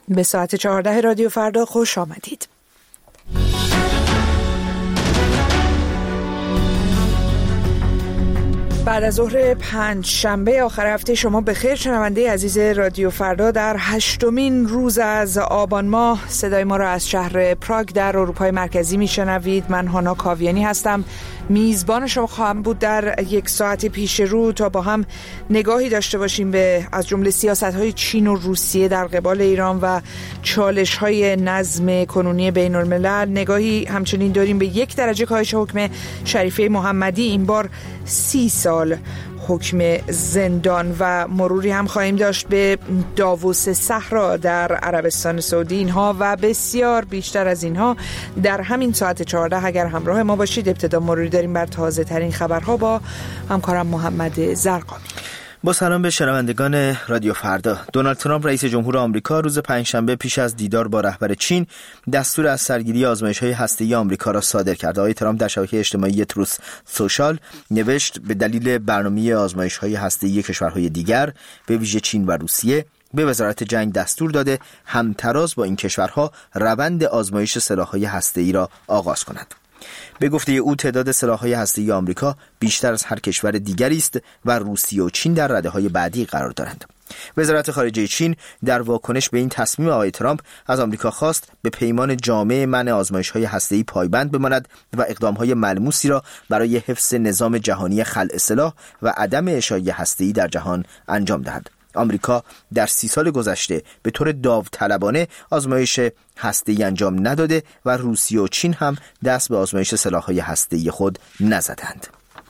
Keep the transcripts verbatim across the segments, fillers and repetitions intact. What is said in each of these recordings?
به ساعت چهارده رادیو فردا خوش آمدید. بعد از ظهر پنج شنبه آخر هفته شما بخیر شنونده عزیز رادیو فردا. در هشتمین روز از آبان ماه صدای ما را از شهر پراگ در اروپای مرکزی میشنوید. من هانا کاویانی هستم، میزبان شما خواهم بود در یک ساعت پیش رو تا با هم نگاهی داشته باشیم به از جمله سیاست‌های چین و روسیه در قبال ایران و چالش‌های نظم کنونی بین الملل. نگاهی همچنین داریم به یک درجه کاهش حکم شریفه محمدی، این بار سی سال حکم زندان، و مروری هم خواهیم داشت به داووس صحرا در عربستان سعودی. اینها و بسیار بیشتر از اینها در همین ساعت چهارده اگر همراه ما باشید. ابتدا مروری داریم بر تازه ترین خبرها با همکارم محمد زرقامی. با سلام به شنوندگان رادیو فردا. دونالد ترامپ رئیس جمهور آمریکا روز پنجشنبه پیش از دیدار با رهبر چین دستور از سرگیری آزمایش‌های هسته‌ای آمریکا را صادر کرد. آقای ترامپ در شبکه اجتماعی تروث سوشال نوشت به دلیل برنامه آزمایش‌های هسته‌ای کشورهای دیگر به ویژه چین و روسیه به وزارت جنگ دستور داده همتراز با این کشورها روند آزمایش سلاح‌های هسته‌ای را آغاز کند. به گفته او تعداد سلاح‌های هسته‌ای آمریکا بیشتر از هر کشور دیگری است و روسیه و چین در رده‌های بعدی قرار دارند. وزارت خارجه چین در واکنش به این تصمیم آقای ترامپ از آمریکا خواست به پیمان جامع منع آزمایش‌های هسته‌ای پایبند بماند و اقدام‌های ملموسی را برای حفظ نظام جهانی خلع سلاح و عدم اشاعه هسته‌ای در جهان انجام دهد. آمریکا در سی سال گذشته به طور داوطلبانه آزمایش هسته‌ای انجام نداده و روسیه و چین هم دست به آزمایش سلاح‌های هسته‌ای خود نزدند.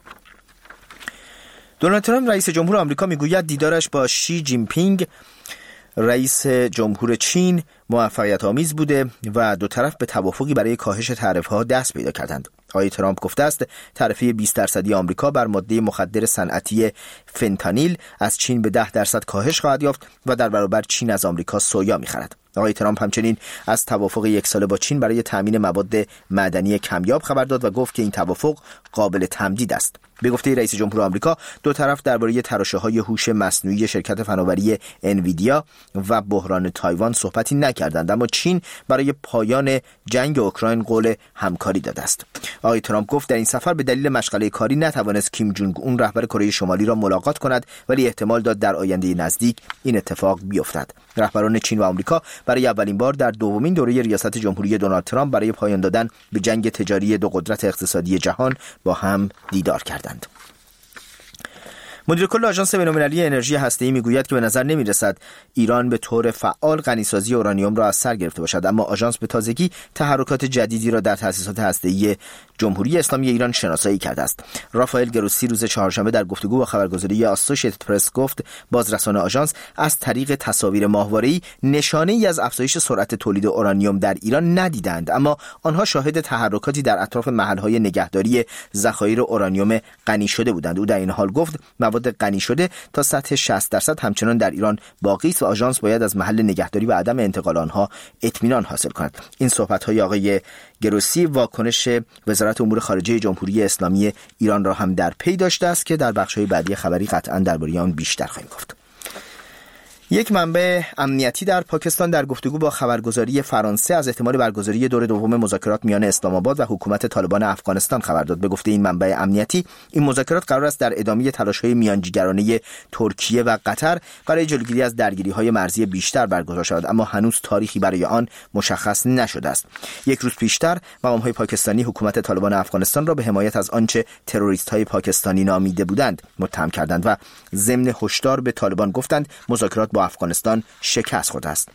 دونالد ترامپ رئیس جمهور آمریکا میگوید دیدارش با شی جین پینگ رئیس جمهور چین موفقیت آمیز بوده و دو طرف به توافقی برای کاهش تعرفه‌ها دست پیدا کردند. آقای ترامپ گفته است تعرفه بیست درصدی آمریکا بر ماده مخدر صنعتی فنتانیل از چین به ده درصد کاهش خواهد یافت و در برابر چین از آمریکا سویا می‌خرد. آقای ترامپ همچنین از توافق یک ساله با چین برای تامین مواد معدنی کمیاب خبر داد و گفت که این توافق قابل تمدید است. به گفته رئیس جمهور آمریکا دو طرف درباره تراشه‌های هوش مصنوعی شرکت فناوری انویدیا و بحران تایوان صحبتی نکردند، اما چین برای پایان جنگ اوکراین قول همکاری داده است. آقای ترامپ گفت در این سفر به دلیل مشغله کاری نتوانست کیم جونگ اون رهبر کره شمالی را ملاقات کند، ولی احتمال داد در آینده نزدیک این اتفاق بیفتد. رهبران چین و آمریکا برای اولین بار در دومین دوره ریاست جمهوری دونالد ترامپ برای پایان دادن به جنگ تجاری دو قدرت اقتصادی جهان با هم دیدار کردند. مدیر کل آژانس بین‌المللی انرژی هسته‌ای میگوید که به نظر نمی‌رسد ایران به طور فعال غنیسازی اورانیوم را از سر گرفته باشد، اما آژانس به تازگی تحرکات جدیدی را در تأسیسات هسته‌ای جمهوری اسلامی ایران شناسایی کرده است. رافائل گروسی روز چهارشنبه در گفتگو با خبرگزاری آسوشیتد پرس گفت بازرسان آژانس از طریق تصاویر ماهواره‌ای نشانه‌ای از افزایش سرعت تولید اورانیوم در ایران ندیدند، اما آنها شاهد تحرکاتی در اطراف محل‌های نگهداری ذخایر اورانیوم غنی شده بودند. او در این حال گفت مواد غنی شده تا سطح شصت درصد همچنان در ایران باقی است و آژانس باید از محل نگهداری و عدم انتقال آنها اطمینان حاصل کند. این صحبت‌های آقای گروسی واکنش وزارت امور خارجه جمهوری اسلامی ایران را هم در پی داشته است که در بخش‌های بعدی خبری قطعاً درباره آن بیشتر خواهیم گفت. یک منبع امنیتی در پاکستان در گفتگو با خبرگزاری فرانسه از احتمال برگزاری دور دوم مذاکرات میان اسلام آباد و حکومت طالبان افغانستان خبر داد. به گفته این منبع امنیتی این مذاکرات قرار است در ادامه تلاش‌های میانجیگرانه ترکیه و قطر برای جلوگیری از درگیری‌های مرزی بیشتر برگزار شود، اما هنوز تاریخی برای آن مشخص نشده است. یک روز پیشتر مقام‌های پاکستانی حکومت طالبان افغانستان را به حمایت از آنچه تروریست‌های پاکستانی نامیده بودند متهم کردند و ضمن هشدار به طالبان گفتند مذاکرات با افغانستان شکست خورده است.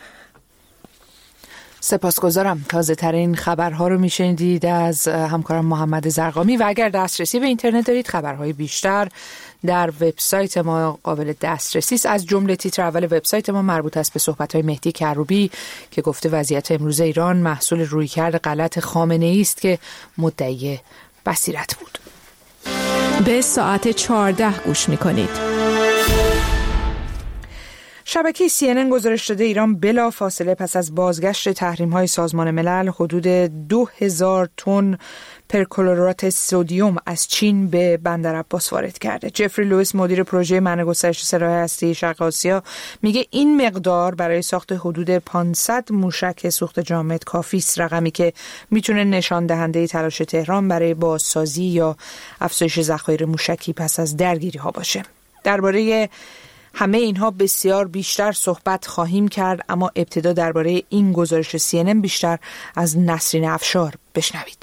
سپاسگزارم. تازه ترین خبرها رو میشنیدید از همکارم محمد زرقامی و اگر دسترسی به اینترنت دارید خبرهای بیشتر در وبسایت ما قابل دسترسی است. از جمله تیتر اول وبسایت ما مربوط است به صحبت‌های مهدی کروبی که گفته وضعیت امروز ایران محصول رویکرد غلط خامنه‌ای است که مدعی بصیرت بود. به ساعت چهارده گوش می‌کنید. شبکه سی ان ان گزارش داده ایران بلا فاصله پس از بازگشت تحریم‌های سازمان ملل حدود دو هزار تن پرکلورات سدیم از چین به بندر عباس وارد کرده. جفری لوئیس مدیر پروژه منع گسترش سلاح هسته‌ای شرق آسیا میگه این مقدار برای ساخت حدود پانصد موشک سوخت جامد کافی است، رقمی که میتونه نشان دهنده تلاش تهران برای بازسازی یا افزایش ذخایر موشکی پس از درگیری ها باشه. درباره همه اینها بسیار بیشتر صحبت خواهیم کرد، اما ابتدا درباره این گزارش سی ان ان بیشتر از نسرین افشار بشنوید.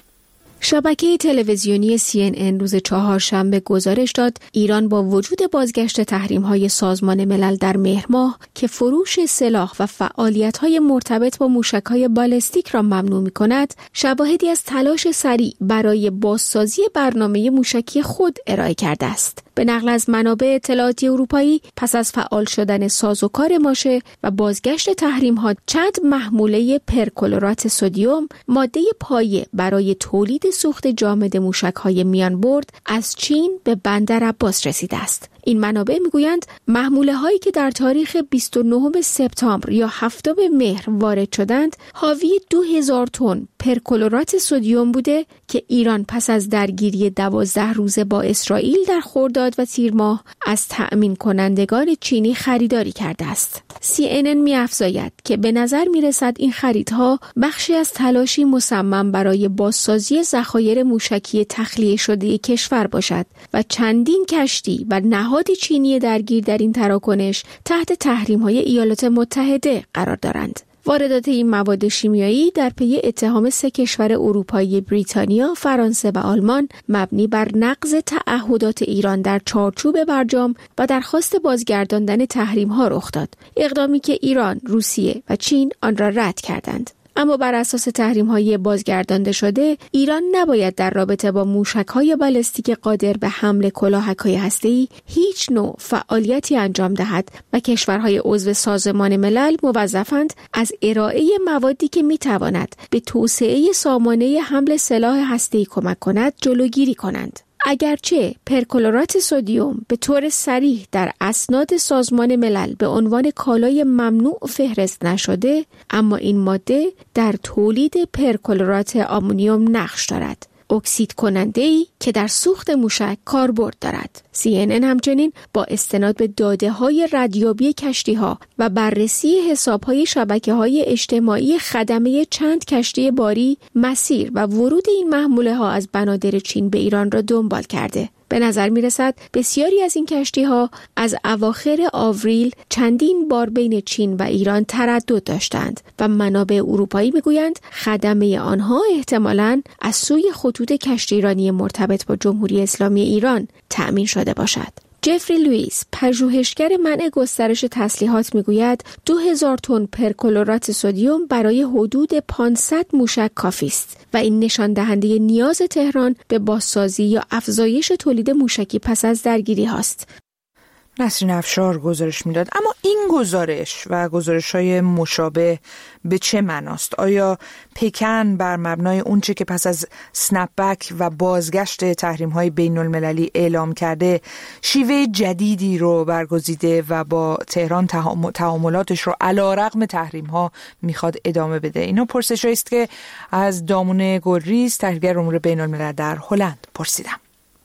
شبکه تلویزیونی سی ان ان روز چهارشنبه گزارش داد ایران با وجود بازگشت تحریم‌های سازمان ملل در مهر ماه که فروش سلاح و فعالیت‌های مرتبط با موشک‌های بالستیک را ممنوع می‌کند، شواهدی از تلاش سریع برای بازسازی برنامه موشکی خود ارائه کرده است. به نقل از منابع اطلاعاتی اروپایی، پس از فعال شدن سازوکار ماشه و بازگشت تحریم‌ها، چند محموله پرکلورات سدیم، ماده پایه برای تولید سوخت جامد موشک‌های میان برد، از چین به بندر عباس رسیده است. این منابع میگویند محموله هایی که در تاریخ بیست و نهم سپتامبر یا هفتم مهر وارد شدند حاوی دو هزار تن پرکلورات سدیم بوده که ایران پس از درگیری دوازده روزه با اسرائیل در خرداد و تیر ماه از تأمین کنندگان چینی خریداری کرده است. سی ان ان می‌افزاید که به نظر می‌رسد این خریدها بخشی از تلاشی مصمم برای بازسازی ذخایر موشکی تخلیه شده کشور باشد و چندین کشتی و نهادی چینی درگیر در این تراکنش تحت تحریم‌های ایالات متحده قرار دارند. واردات این مواد شیمیایی در پی اتهام سه کشور اروپایی بریتانیا، فرانسه و آلمان مبنی بر نقض تعهدات ایران در چارچوب برجام و درخواست بازگرداندن تحریم‌ها رخ داد. اقدامی که ایران، روسیه و چین آن را رد کردند. اما بر اساس تحریم‌های بازگردانده شده، ایران نباید در رابطه با موشک‌های بالستیک قادر به حمل کلاهک‌های هسته‌ای هیچ نوع فعالیتی انجام دهد و کشورهای عضو سازمان ملل موظفند از ارائه موادی که می‌تواند به توسعه سامانه حمل سلاح هسته‌ای کمک کند جلوگیری کنند. اگرچه پرکلورات سدیم به طور صریح در اسناد سازمان ملل به عنوان کالای ممنوع فهرست نشده، اما این ماده در تولید پرکلورات آمونیوم نقش دارد، اکسید کننده‌ای که در سوخت موشک کاربرد دارد. سی ان ان همچنین با استناد به داده‌های ردیابی کشتی‌ها و بررسی حساب‌های شبکه‌های اجتماعی خدمه چند کشتی باری، مسیر و ورود این محموله‌ها از بنادر چین به ایران را دنبال کرده. به نظر می رسد بسیاری از این کشتی ها از اواخر آوریل چندین بار بین چین و ایران تردد داشتند و منابع اروپایی می گویند خدمه آنها احتمالاً از سوی خطوط کشتیرانی مرتبط با جمهوری اسلامی ایران تأمین شده باشد. جفری لوئیس، پژوهشگر منع گسترش تسلیحات، میگوید دو هزار تن پرکلورات سدیم برای حدود پانصد موشک کافی است و این نشان دهنده نیاز تهران به بازسازی یا افزایش تولید موشکی پس از درگیری هاست. نسرین افشار گزارش میداد. اما این گزارش و گزارش‌های مشابه به چه معناست؟ آیا پکن بر مبنای اونچه که پس از سنپ بک و بازگشت تحریم‌های بین‌المللی اعلام کرده شیوه جدیدی رو برگزیده و با تهران تعاملاتش رو علی‌رغم تحریم‌ها میخواد ادامه بده؟ اینا پرسش‌هایی است که از دامونه گلریز، تحلیلگر امور بین‌الملل در هلند پرسیدم.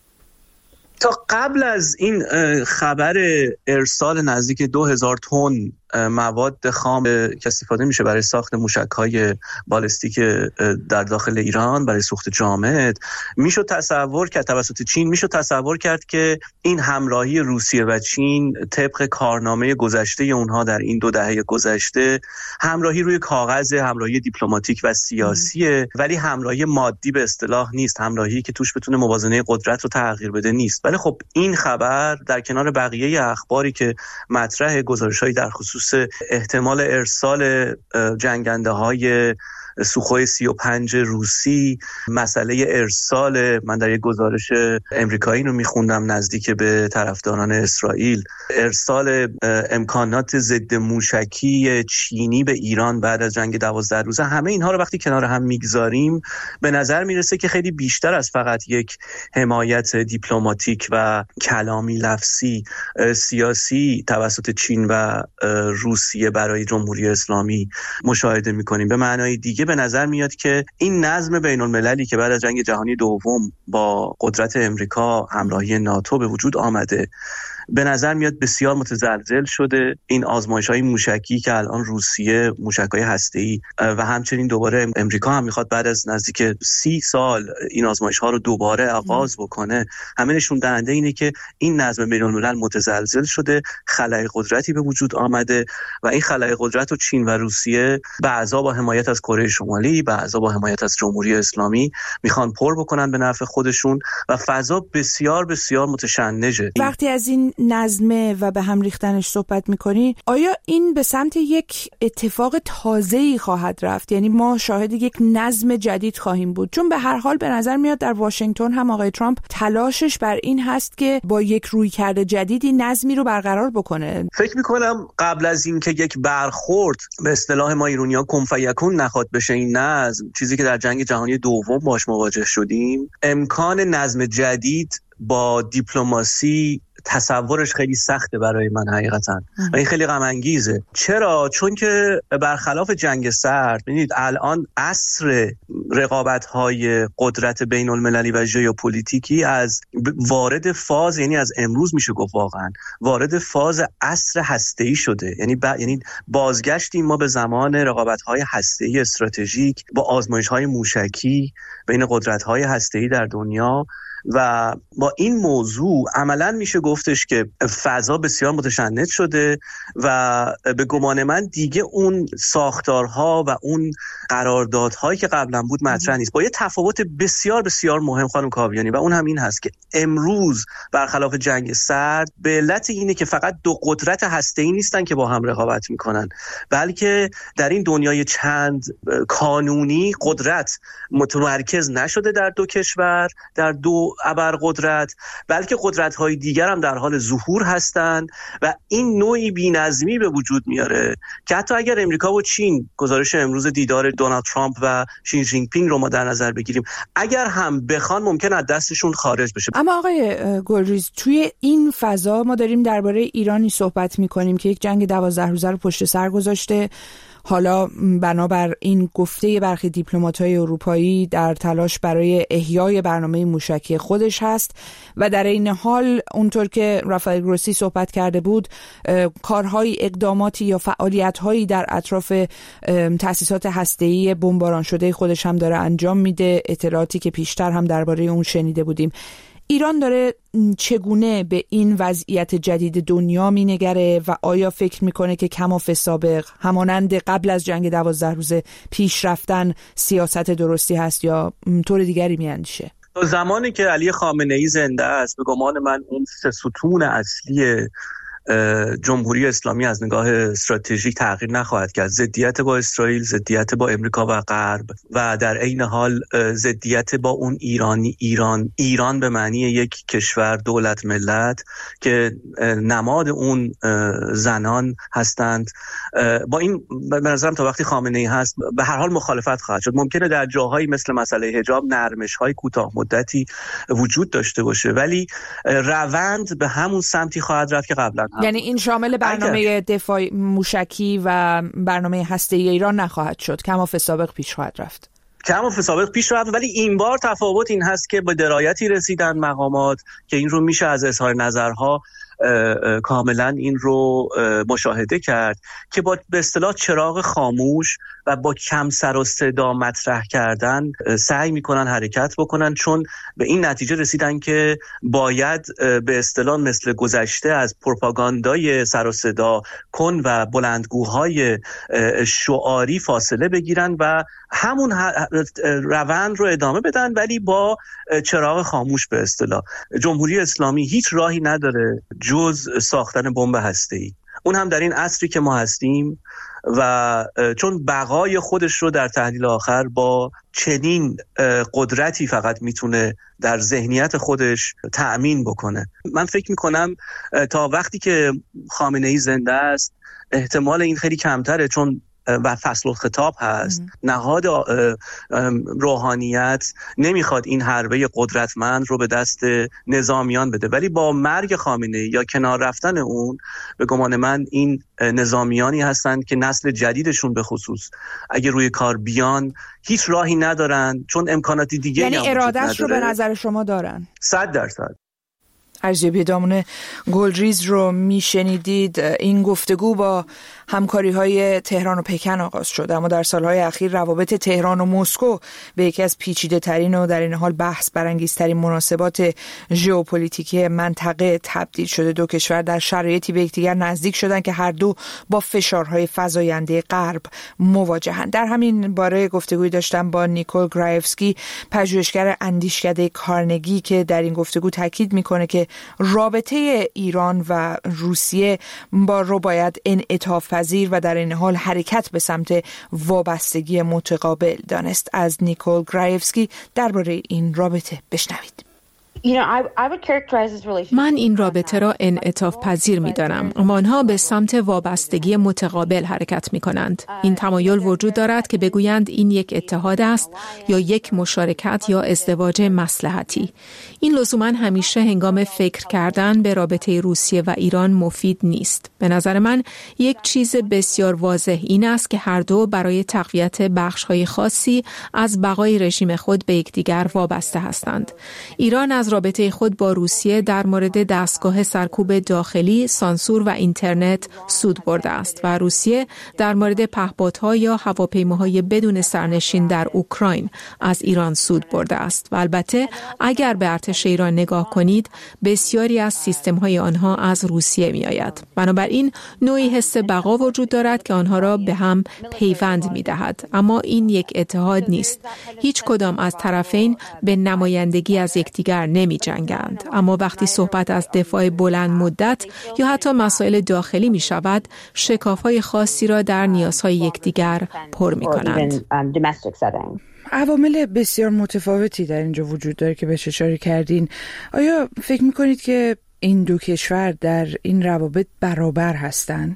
تا قبل از این خبر ارسال نزدیک دو هزار تن مواد خام که استفاده میشه برای ساخت موشک‌های بالستیک در داخل ایران برای سوخت جامد، میشد تصور کرد توسط چین میشد تصور کرد که این همراهی روسیه و چین طبق کارنامه گذشته اونها در این دو دهه گذشته همراهی روی کاغذ، همراهی دیپلماتیک و سیاسیه، ولی همراهی مادی به اصطلاح نیست، همراهی که توش بتونه موازنه قدرت رو تغییر بده نیست. ولی خب این خبر در کنار بقیه اخباری که مطرح، گزارش‌هایی در خصوص احتمال ارسال جنگنده های سوخوی سی و پنج روسی، مسئله ارسال، من در یک گزارش امریکایی رو میخوندم نزدیک به طرفداران اسرائیل، ارسال امکانات ضد موشکی چینی به ایران بعد از جنگ دوازده روزه، همه اینها رو وقتی کنار هم میگذاریم به نظر میرسه که خیلی بیشتر از فقط یک حمایت دیپلماتیک و کلامی لفظی سیاسی توسط چین و روسیه برای جمهوری اسلامی مشاهده میکنیم. به معنای دیگه به نظر میاد که این نظم بین المللی که بعد از جنگ جهانی دوم با قدرت امریکا همراهی ناتو به وجود آمده به نظر میاد بسیار متزلزل شده. این آزمایش‌های موشکی که الان روسیه، موشک‌های هسته‌ای و همچنین دوباره امریکا هم میخواد بعد از نزدیک سی سال این آزمایش‌ها رو دوباره آغاز بکنه، همه نشون دهنده اینه که این نظم بین‌الملل متزلزل شده، خلأ قدرتی به وجود آمده و این خلأ قدرت رو چین و روسیه بعضا با حمایت از کره شمالی، بعضا با حمایت از جمهوری اسلامی میخوان پر بکنن به نفع خودشون و فضا بسیار بسیار متشنجه. وقتی از این نظمه و به هم ریختنش صحبت میکنی، آیا این به سمت یک اتفاق تازه‌ای خواهد رفت؟ یعنی ما شاهد یک نظم جدید خواهیم بود؟ چون به هر حال به نظر میاد در واشنگتن هم آقای ترامپ تلاشش بر این هست که با یک رویکرد جدیدی نظمی رو برقرار بکنه. فکر میکنم قبل از این که یک برخورد به اصطلاح ما ایرانی‌ها کن فیکون نخواد بشه این نظم، چیزی که در جنگ جهانی دوم باش مواجه شدیم، امکان نظم جدید با دیپلماسی تصورش خیلی سخته برای من حقیقتا و این خیلی غم انگیزه. چرا؟ چون که برخلاف جنگ سرد ببینید الان عصر رقابت‌های قدرت بین المللی و ژئوپلیتیکی از وارد فاز، یعنی از امروز میشه گفت واقعا وارد فاز عصر هسته‌ای شده. یعنی ب... یعنی بازگشتیم ما به زمان رقابت‌های هسته‌ای استراتژیک با آزمایش‌های موشکی بین قدرت‌های هسته‌ای در دنیا و با این موضوع عملاً میشه گفتش که فضا بسیار متشنج شده و به گمان من دیگه اون ساختارها و اون قراردادهایی که قبلا بود مطرح نیست، با یه تفاوت بسیار بسیار مهم خانم کاویانی و اون هم این هست که امروز برخلاف جنگ سرد به علت اینه که فقط دو قدرت هسته‌ای نیستن که با هم رقابت میکنن، بلکه در این دنیای چند کانونی قدرت متمرکز نشده در دو کشور، در دو ابرقدرت، بلکه قدرت‌های دیگر هم در حال ظهور هستند و این نوعی بی‌نظمی به وجود میاره که حتی اگر امریکا و چین، گزارش امروز دیدار دونالد ترامپ و شی جین پینگ رو ما در نظر بگیریم، اگر هم بخوان ممکن است دستشون خارج بشه. اما آقای گلریز، توی این فضا ما داریم درباره ایرانی صحبت می‌کنیم که یک جنگ دوازده روزه رو پشت سر گذاشته، حالا بنابر این گفته برخی دیپلمات‌های اروپایی در تلاش برای احیای برنامه موشکی خودش هست و در این حال اونطور که رافائل گروسی صحبت کرده بود کارهای اقداماتی یا فعالیت‌هایی در اطراف تأسیسات هسته‌ای بمباران شده خودش هم داره انجام میده، اطلاعاتی که پیشتر هم درباره اون شنیده بودیم. ایران داره چگونه به این وضعیت جدید دنیا مینگره و آیا فکر میکنه که کماف سابق همانند قبل از جنگ دوازده روزه پیش رفتن سیاست درستی هست یا طور دیگری میاندیشه؟ زمانی که علی خامنه‌ای زنده است به گمان من اون سه ستون اصلی جمهوری اسلامی از نگاه استراتژیک تغییر نخواهد کرد. ضدیت با اسرائیل، ضدیت با امریکا و غرب و در عین حال ضدیت با اون ایرانی ایران ایران به معنی یک کشور دولت ملت که نماد اون زنان هستند. با این به نظرم تا وقتی خامنه‌ای هست به هر حال مخالفت خواهد شد. ممکنه در جاهایی مثل مسئله حجاب نرمش‌های کوتاه مدتی وجود داشته باشه ولی روند به همون سمتی خواهد رفت که قبلا. یعنی این شامل برنامه اگر... دفاع موشکی و برنامه هسته‌ای ایران نخواهد شد، کماف سابق پیش خواهد رفت. کماف سابق پیش رفت ولی این بار تفاوت این هست که با درایتی رسیدن مقامات که این رو میشه از اظهار نظرها کاملا این رو مشاهده کرد که با به اصطلاح چراغ خاموش و با کم سر و صدا مطرح کردن سعی میکنن حرکت بکنن، چون به این نتیجه رسیدن که باید به اصطلاح مثل گذشته از پروپاگاندای سر و صدا کن و بلندگوهای شعاری فاصله بگیرن و همون روند رو ادامه بدن ولی با چراغ خاموش. به اصطلاح جمهوری اسلامی هیچ راهی نداره جز ساختن بمب هسته‌ای. اون هم در این عصری که ما هستیم و چون بقای خودش رو در تحلیل آخر با چنین قدرتی فقط میتونه در ذهنیت خودش تأمین بکنه. من فکر میکنم تا وقتی که خامنه‌ای زنده است احتمال این خیلی کمتره، چون و فصل الخطاب هست. نهاد روحانیت نمیخواد این حربه قدرتمند رو به دست نظامیان بده، ولی با مرگ خامنه‌ای یا کنار رفتن اون به گمان من این نظامیانی هستند که نسل جدیدشون به خصوص اگه روی کار بیان هیچ راهی ندارن، چون امکاناتی دیگه یعنی ارادهش رو به نظر شما دارن؟ صد درصد. ارزیابی دامون گلریز رو میشنیدید. این گفتگو با همکاری های تهران و پکن آغاز شد، اما در سالهای اخیر روابط تهران و مسکو به یکی از پیچیده ترین و در این حال بحث برانگیزترین مناسبات ژئوپلیتیکی منطقه تبدیل شده. دو کشور در شرایطی به یکدیگر نزدیک شدن که هر دو با فشارهای فزاینده غرب مواجهند. در همین باره گفتگوی داشتم با نیکول گرایفسکی، پژوهشگر اندیشکده کارنگی، که در این گفتگو تاکید میکنه که رابطه ایران و روسیه با رو باید انعطاف پذیر و در این حال حرکت به سمت وابستگی متقابل دانست. از نیکول گرایفسکی درباره این رابطه بشنوید. من این رابطه را انعطاف پذیر می دانم، اما آنها به سمت وابستگی متقابل حرکت می کنند. این تمایل وجود دارد که بگویند این یک اتحاد است یا یک مشارکت یا ازدواج مصلحتی. این لزوما همیشه هنگام فکر کردن به رابطه روسیه و ایران مفید نیست. به نظر من یک چیز بسیار واضح این است که هر دو برای تقویت بخش‌های خاصی از بقای رژیم خود به یکدیگر وابسته هستند. ایران از رابطه خود با روسیه در مورد دستگاه سرکوب داخلی، سانسور و اینترنت سود برده است و روسیه در مورد پهپادها یا هواپیماهای بدون سرنشین در اوکراین از ایران سود برده است و البته اگر به ارتش ایران نگاه کنید بسیاری از سیستم‌های آنها از روسیه می‌آید. بنابراین نوعی حس بقا وجود دارد که آنها را به هم پیوند می‌دهد، اما این یک اتحاد نیست. هیچ کدام از طرفین به نمایندگی از یکدیگر نمی جنگند. اما وقتی صحبت از دفاع بلند مدت یا حتی مسائل داخلی می شود، شکاف‌های خاصی را در نیازهای یکدیگر پر می کنند. عوامل بسیار متفاوتی در اینجا وجود داره که بهش اشاره کردین. آیا فکر می کنید که این دو کشور در این روابط برابر هستند؟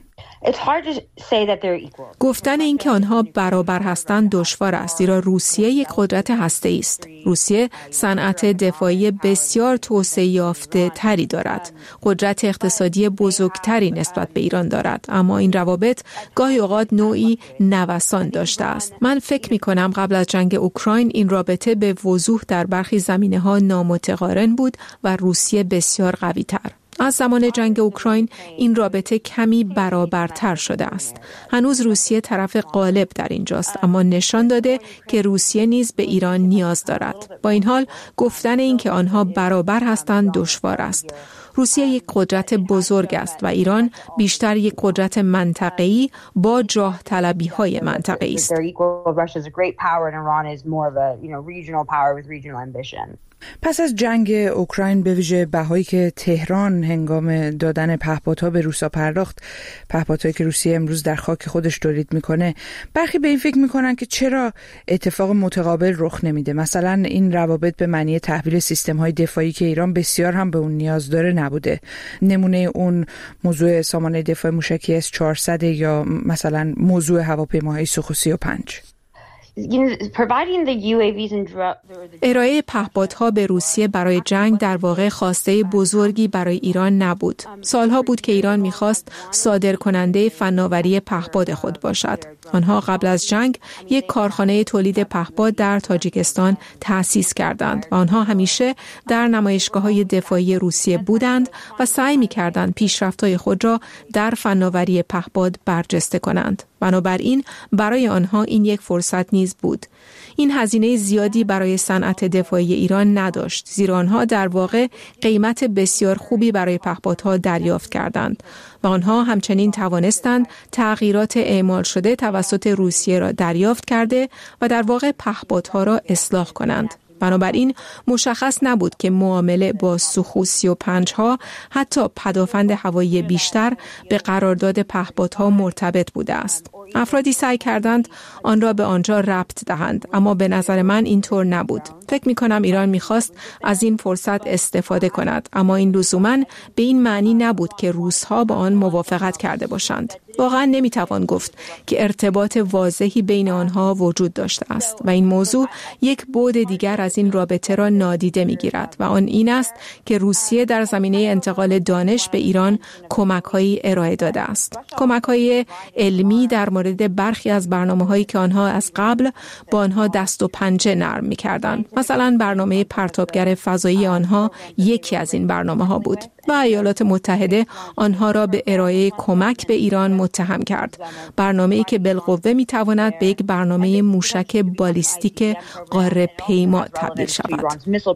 گفتن این که آنها برابر هستند دشوار است، زیرا روسیه یک قدرت هسته‌ای است. روسیه صنعت دفاعی بسیار توسعه یافته تری دارد. قدرت اقتصادی بزرگتری نسبت به ایران دارد، اما این روابط گاهی اوقات نوعی نوسان داشته است. من فکر می کنم قبل از جنگ اوکراین این رابطه به وضوح در برخی زمینه‌ها نامتقارن بود و روسیه بسیار قوی تر. از زمان جنگ اوکراین این رابطه کمی برابرتر شده است. هنوز روسیه طرف غالب در اینجاست، اما نشان داده که روسیه نیز به ایران نیاز دارد. با این حال گفتن این که آنها برابر هستند دشوار است. روسیه یک قدرت بزرگ است و ایران بیشتر یک قدرت منطقه‌ای با جاه طلبی‌های منطقه‌ای است. پس از جنگ اوکراین به ویژه بهایی که تهران هنگام دادن پهپادها به روسا پرداخت، پهپادهایی که روسیه امروز در خاک خودش تولید میکنه، برخی به این فکر میکنن که چرا اتفاق متقابل رخ نمیده. مثلا این روابط به معنی تحویل سیستم‌های دفاعی که ایران بسیار هم به اون نیاز داره نبوده. نمونه اون موضوع سامانه دفاع موشکی اس چهارصد یا مثلا موضوع هواپیماهای سوخو سی و پنج. ارائه پهپادها به روسیه برای جنگ در واقع خواسته بزرگی برای ایران نبود. سالها بود که ایران می‌خواست صادرکننده فناوری پهپاد خود باشد. آنها قبل از جنگ یک کارخانه تولید پهپاد در تاجیکستان تأسیس کردند و آنها همیشه در نمایشگاه‌های دفاعی روسیه بودند و سعی می‌کردند پیشرفت‌های خود را در فناوری پهپاد برجسته کنند. بنابراین برای آنها این یک فرصت نیز بود. این هزینه زیادی برای صنعت دفاعی ایران نداشت، زیرا آنها در واقع قیمت بسیار خوبی برای پهپادها دریافت کردند و آنها همچنین توانستند تغییرات اعمال شده توسط روسیه را دریافت کرده و در واقع پهپادها را اصلاح کنند. بنابراین مشخص نبود که معامله با سوخو سی و پنج ها حتی پدافند هوایی بیشتر به قرارداد پهپادها مرتبط بوده است. افرادی سعی کردند آن را به آنجا ربط دهند، اما به نظر من اینطور نبود. فکر می کنم ایران می خواست از این فرصت استفاده کند، اما این لزوماً به این معنی نبود که روس‌ها با آن موافقت کرده باشند. واقعاً نمی توان گفت که ارتباط واضحی بین آنها وجود داشته است و این موضوع یک بعد دیگر از این رابطه را نادیده می گیرد و آن این است که روسیه در زمینه انتقال دانش به ایران کمک‌هایی ارائه داده است. کمک‌های علمی در مورد برخی از برنامه‌هایی که آنها از قبل با آنها دست و پنجه نرم می‌کردند. مثلا برنامه پرتابگر فضایی آنها یکی از این برنامه‌ها بود و ایالات متحده آنها را به ارائه کمک به ایران متهم کرد. برنامه‌ای که بالقوه می‌تواند به یک برنامه موشک بالیستیک قاره پیما تبدیل شود.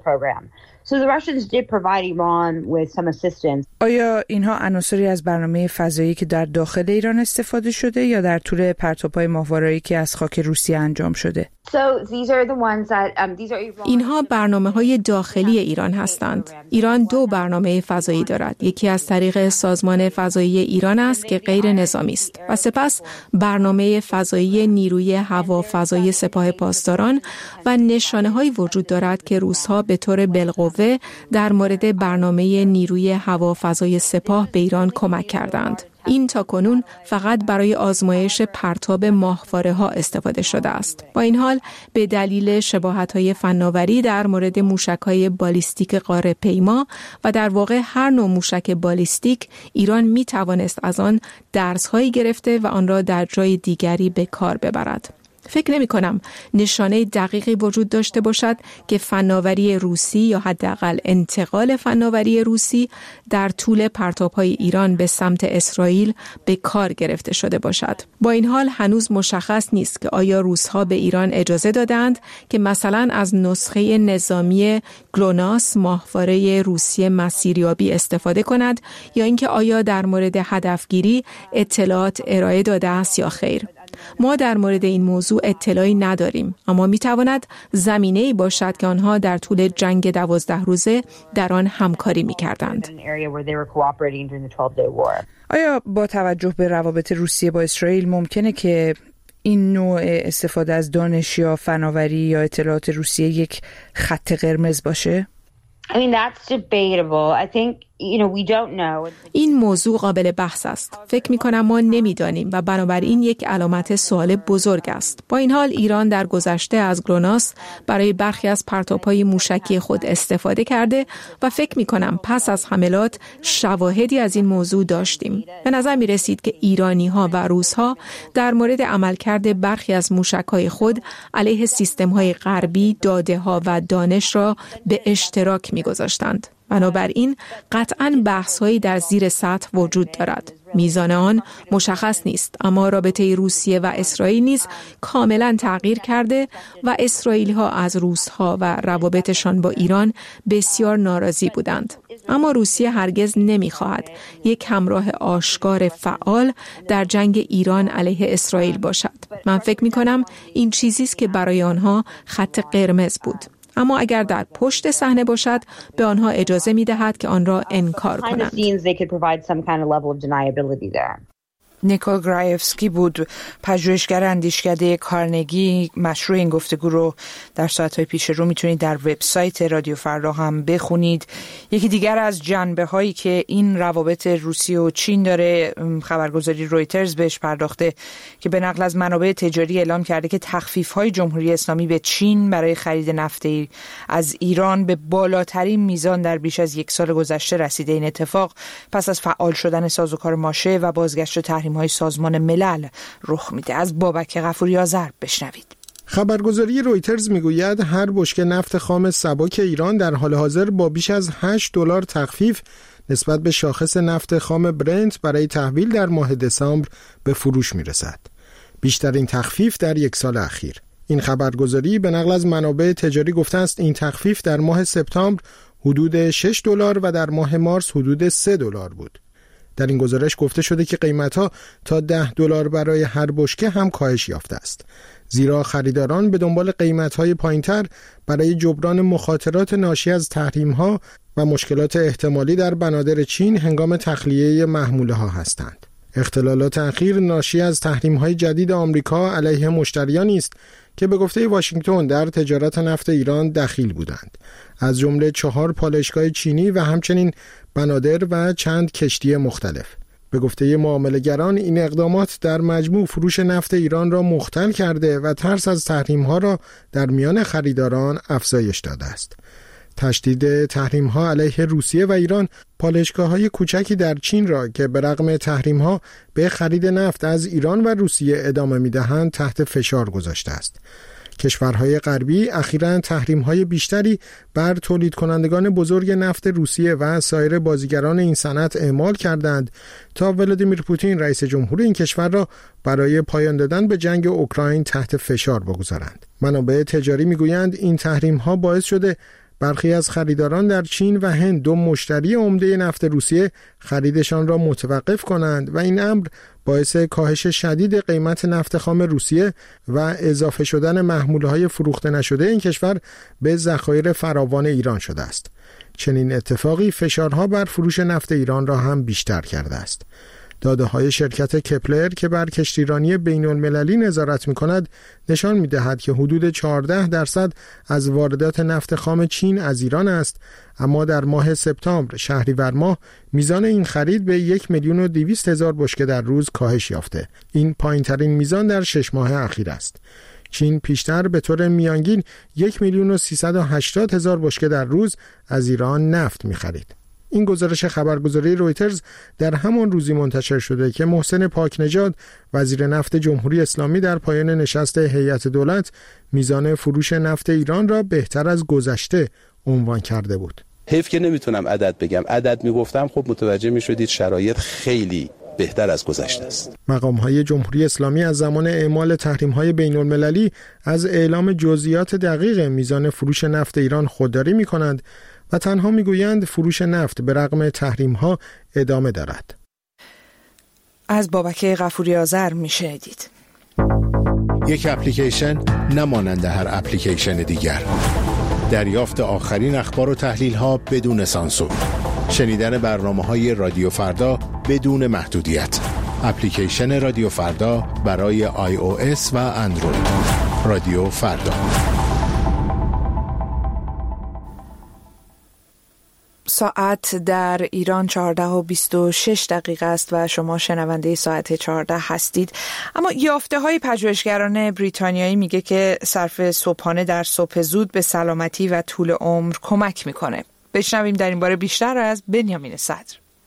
So the Russians did provide Iran with some assistance. آیا اینها عناصری از برنامه فضایی که در داخل ایران استفاده شده یا در طول پرتاب‌های ماهواره‌ای که از خاک روسیه انجام شده؟ So these are the ones that um, these are Iran. اینها برنامه‌های داخلی ایران هستند. ایران دو برنامه فضایی دارد. یکی از طریق سازمان فضایی ایران است که غیر نظامی است و سپس برنامه فضایی نیروی هوافضایی سپاه پاسداران و نشانه‌هایی وجود دارد که روس‌ها به طور بالقوه در مورد برنامه نیروی هوافضای سپاه به ایران کمک کردند. این تاکنون فقط برای آزمایش پرتاب ماهواره‌ها استفاده شده است. با این حال به دلیل شباهت‌های فناوری در مورد موشک‌های بالیستیک قاره پیما و در واقع هر نوع موشک بالیستیک، ایران می‌توانست از آن درس‌هایی گرفته و آن را در جای دیگری به کار ببرد. فکر نمی کنم نشانه دقیقی وجود داشته باشد که فناوری روسی یا حداقل انتقال فناوری روسی در طول پرتاب‌های ایران به سمت اسرائیل به کار گرفته شده باشد. با این حال هنوز مشخص نیست که آیا روس‌ها به ایران اجازه دادند که مثلا از نسخه نظامی گلوناس ماهواره روسی مسیریابی استفاده کند یا اینکه آیا در مورد هدفگیری اطلاعات ارائه داده است یا خیر. ما در مورد این موضوع اطلاعی نداریم، اما میتواند زمینه‌ای باشد که آنها در طول جنگ دوازده روزه در آن همکاری میکردند. آیا با توجه به روابط روسیه با اسرائیل ممکنه که این نوع استفاده از دانش یا فناوری یا اطلاعات روسیه یک خط قرمز باشه؟ I mean that's debatable. I think you know we don't know. این موضوع قابل بحث است. فکر می کنم ما نمیدانیم و بنابراین یک علامت سوال بزرگ است. با این حال ایران در گذشته از گلوناس برای برخی از پرتاب‌های موشکی خود استفاده کرده و فکر می کنم پس از حملات شواهدی از این موضوع داشتیم. به نظر می رسید که ایرانی‌ها و روس‌ها در مورد عملکرد برخی از موشک‌های خود علیه سیستم‌های غربی داده‌ها و دانش را به اشتراک می‌گذاشتند. بنابراین قطعاً بحث‌هایی در زیر سطح وجود دارد. میزان آن مشخص نیست، اما رابطه روسیه و اسرائیل نیز کاملاً تغییر کرده و اسرائیلی‌ها از روس‌ها و روابطشان با ایران بسیار ناراضی بودند. اما روسیه هرگز نمی‌خواهد یک همراه آشکار فعال در جنگ ایران علیه اسرائیل باشد. من فکر می‌کنم این چیزی است که برای آنها خط قرمز بود. اما اگر در پشت صحنه باشد به آنها اجازه می‌دهد که آن را انکار کنند. نیکول گرایفسکی بود، پژوهشگر اندیشکده کارنگی. مشروع این گفتگو رو در ساعت‌های پیش رو میتونید در وبسایت رادیو فردا هم بخونید. یکی دیگر از جنبه‌هایی که این روابط روسیه و چین داره، خبرگزاری رویترز بهش پرداخته که به نقل از منابع تجاری اعلام کرده که تخفیف‌های جمهوری اسلامی به چین برای خرید نفت از ایران به بالاترین میزان در بیش از یک سال گذشته رسیده. این اتفاق پس از فعال شدن سازوکار ماشه و بازگشت تحریم‌های سازمان ملل رخ میده. از بابک غفوری آذر بشنوید. خبرگزاری رویترز میگوید هر بشکه نفت خام سبک ایران در حال حاضر با بیش از هشت دلار تخفیف نسبت به شاخص نفت خام برنت برای تحویل در ماه دسامبر به فروش میرسد. بیشترین تخفیف در یک سال اخیر. این خبرگزاری به نقل از منابع تجاری گفته است این تخفیف در ماه سپتامبر حدود شش دلار و در ماه مارس حدود سه دلار بود. در این گزارش گفته شده که قیمت‌ها تا ده دلار برای هر بشکه هم کاهش یافته است، زیرا خریداران به دنبال قیمت‌های پایین‌تر برای جبران مخاطرات ناشی از تحریم‌ها و مشکلات احتمالی در بنادر چین هنگام تخلیه محموله‌ها هستند. اختلالات اخیر ناشی از تحریم‌های جدید آمریکا علیه مشتریانی است که به گفته واشنگتن در تجارت نفت ایران دخیل بودند، از جمله چهار پالایشگاه چینی و همچنین بنادر و چند کشتی مختلف. به گفته معامله‌گران این اقدامات در مجموع فروش نفت ایران را مختل کرده و ترس از تحریم‌ها را در میان خریداران افزایش داده است. تشدید تحریم‌ها علیه روسیه و ایران پالایشگاه‌های کوچکی در چین را که به رغم تحریم‌ها به خرید نفت از ایران و روسیه ادامه می‌دهند تحت فشار گذاشته است. کشورهای غربی اخیراً تحریم‌های بیشتری بر تولید کنندگان بزرگ نفت روسیه و سایر بازیگران این صنعت اعمال کردند تا ولادیمیر پوتین رئیس جمهور این کشور را برای پایان دادن به جنگ اوکراین تحت فشار بگذارند. منابع تجاری می‌گویند این تحریم‌ها باعث شده برخی از خریداران در چین و هند، دو مشتری عمده نفت روسیه، خریدشان را متوقف کنند و این امر باعث کاهش شدید قیمت نفت خام روسیه و اضافه شدن محموله‌های فروخته نشده این کشور به ذخایر فراوان ایران شده است. چنین اتفاقی فشارها بر فروش نفت ایران را هم بیشتر کرده است. داده‌های شرکت کپلر که بر کشتیرانی بین‌المللی نظارت می‌کند نشان می‌دهد که حدود چهارده درصد از واردات نفت خام چین از ایران است، اما در ماه سپتامبر شهریور ماه میزان این خرید به یک میلیون و دویست هزار بشکه در روز کاهش یافته. این پایین‌ترین میزان در شش ماه اخیر است. چین پیشتر به طور میانگین یک میلیون و سیصد و هشتاد هزار بشکه در روز از ایران نفت می‌خرید. این گزارش خبرگزاری رویترز در همان روزی منتشر شده که محسن پاکنژاد وزیر نفت جمهوری اسلامی در پایان نشست هیئت دولت میزان فروش نفت ایران را بهتر از گذشته عنوان کرده بود. حیف که نمیتونم عدد بگم، عدد میگفتم خب متوجه میشدید شرایط خیلی بهتر از گذشته است. مقام‌های جمهوری اسلامی از زمان اعمال تحریم‌های بین‌المللی از اعلام جزئیات دقیق میزان فروش نفت ایران خودداری می‌کنند و تنها میگویند فروش نفت به رغم تحریم‌ها ادامه دارد. از بابک غفوری آذر میشنیدید. یک اپلیکیشن نمانند هر اپلیکیشن دیگر. دریافت آخرین اخبار و تحلیل‌ها بدون سانسور. شنیدن برنامه‌های رادیو فردا بدون محدودیت. اپلیکیشن رادیو فردا برای آی او اس و اندروید. رادیو فردا. ساعت در ایران چهارده و بیست و شش دقیقه است و شما شنونده ساعت چهارده هستید. اما یافته های پژوهشگران بریتانیایی میگه که صرف صبحانه در صبح زود به سلامتی و طول عمر کمک میکنه. بشنویم در این باره بیشتر از بنیامین صدر.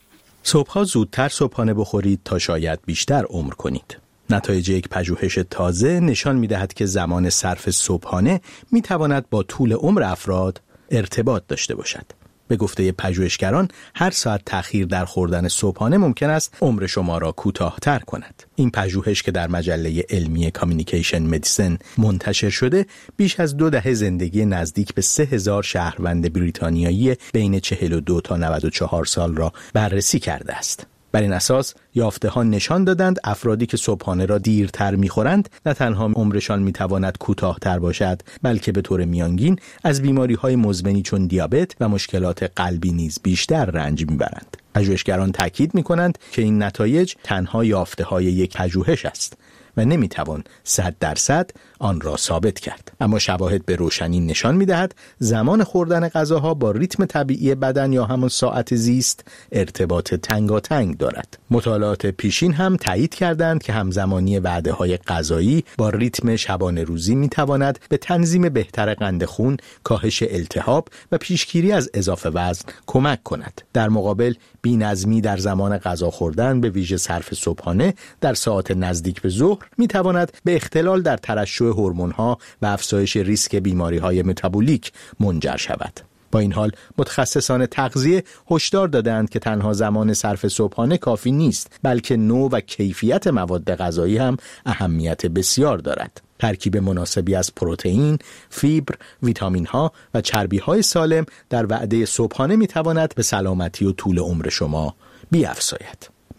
صبحها زودتر صبحانه بخورید تا شاید بیشتر عمر کنید. نتایج یک پژوهش تازه نشان میدهد که زمان صرف صبحانه میتواند با طول عمر افراد ارتباط داشته باشد. به گفته پژوهشگران هر ساعت تأخیر در خوردن صبحانه ممکن است عمر شما را کوتاه‌تر کند. این پژوهش که در مجله علمی کامیونیکیشن مدیسن منتشر شده بیش از دو دهه زندگی نزدیک به سه هزار شهروند بریتانیایی بین چهل و دو تا نود و چهار سال را بررسی کرده است. بر این اساس یافته‌ها نشان دادند افرادی که صبحانه را دیرتر می‌خورند نه تنها عمرشان می‌تواند کوتاه‌تر باشد، بلکه به طور میانگین از بیماری‌های مزمنی چون دیابت و مشکلات قلبی نیز بیشتر رنج می‌برند. پژوهشگران تاکید می‌کنند که این نتایج تنها یافته‌های یک پژوهش است و نمیتوان صد درصد آن را ثابت کرد. اما شواهد به روشنی نشان میدهد زمان خوردن غذاها با ریتم طبیعی بدن یا همون ساعت زیست ارتباط تنگاتنگ دارد. مطالعات پیشین هم تایید کردند که همزمانی وعده‌های غذایی با ریتم شبانه روزی میتواند به تنظیم بهتر قند خون، کاهش التهاب و پیشگیری از اضافه وزن کمک کند. در مقابل بی‌نظمی در زمان غذا خوردن به ویژه صرف صبحانه در ساعات نزدیک به ظهر میتواند به اختلال در ترشح هورمون‌ها و افزایش ریسک بیماری‌های متابولیک منجر شود. با این حال متخصصان تغذیه هشدار دادند که تنها زمان صرف صبحانه کافی نیست، بلکه نوع و کیفیت مواد غذایی هم اهمیت بسیار دارد. ترکیب مناسبی از پروتئین، فیبر، ویتامین‌ها و چربی‌های سالم در وعده صبحانه می‌تواند به سلامتی و طول عمر شما بیفزاید.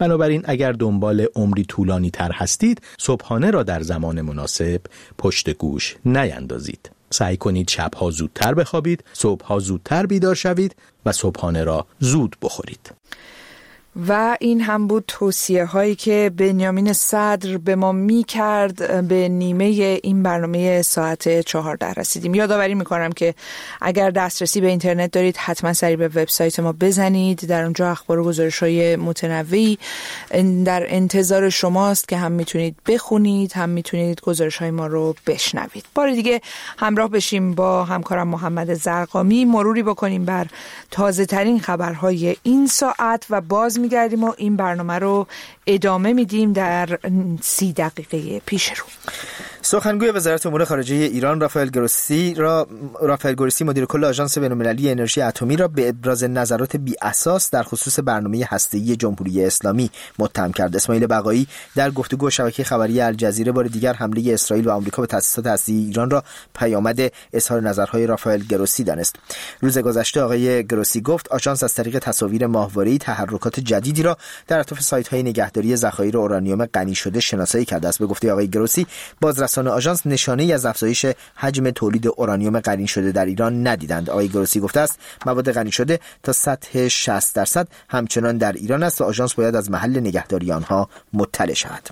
بنابراین اگر دنبال عمری طولانی تر هستید، صبحانه را در زمان مناسب پشت گوش نیندازید. سعی کنید شبها زودتر بخوابید، صبحها زودتر بیدار شوید و صبحانه را زود بخورید. و این هم بود توصیه هایی که بنیامین صدر به ما می کرد. به نیمه این برنامه ساعت چهارده رسیدیم. یادآوری می کنم که اگر دسترسی به اینترنت دارید حتما سری به وبسایت ما بزنید. در اونجا اخبار و گزارش های متنوعی در انتظار شماست که هم میتونید بخونید، هم میتونید گزارش های ما رو بشنوید. بار دیگه همراه بشیم با همکارم محمد زرقامی، مروری بکنیم بر تازه ترین خبرهای این ساعت و باز میگردیم و این برنامه رو ادامه میدیم در سی دقیقه پیش رو. سخنگوی وزارت امور خارجه ایران رافائل گروسی را رافائل گروسی مدیر کل آژانس بین‌المللی انرژی اتمی را به ابراز نظرات بی اساس در خصوص برنامه هسته‌ای جمهوری اسلامی متهم کرد. اسماعیل بقایی در گفتگو شبکه خبری الجزیره بار دیگر حمله اسرائیل و آمریکا به تأسیسات هسته‌ای ایران را پیامد اظهار نظرهای رافائل گروسی دانست. روز گذشته آقای گروسی گفت آژانس از طریق تصاویر ماهواره‌ای تحرکات جدیدی را در اطراف سایت‌های نگهداری ذخایر اورانیوم غنی شده شناسایی کرده است. به گفته آقای گروسی، بازرسان آژانس نشانه‌ای از افزایش حجم تولید اورانیوم غنی شده در ایران ندیدند. آقای گروسی گفته است مواد غنی شده تا سطح شصت درصد همچنان در ایران است و آژانس باید از محل نگهداری آنها مطلع شود.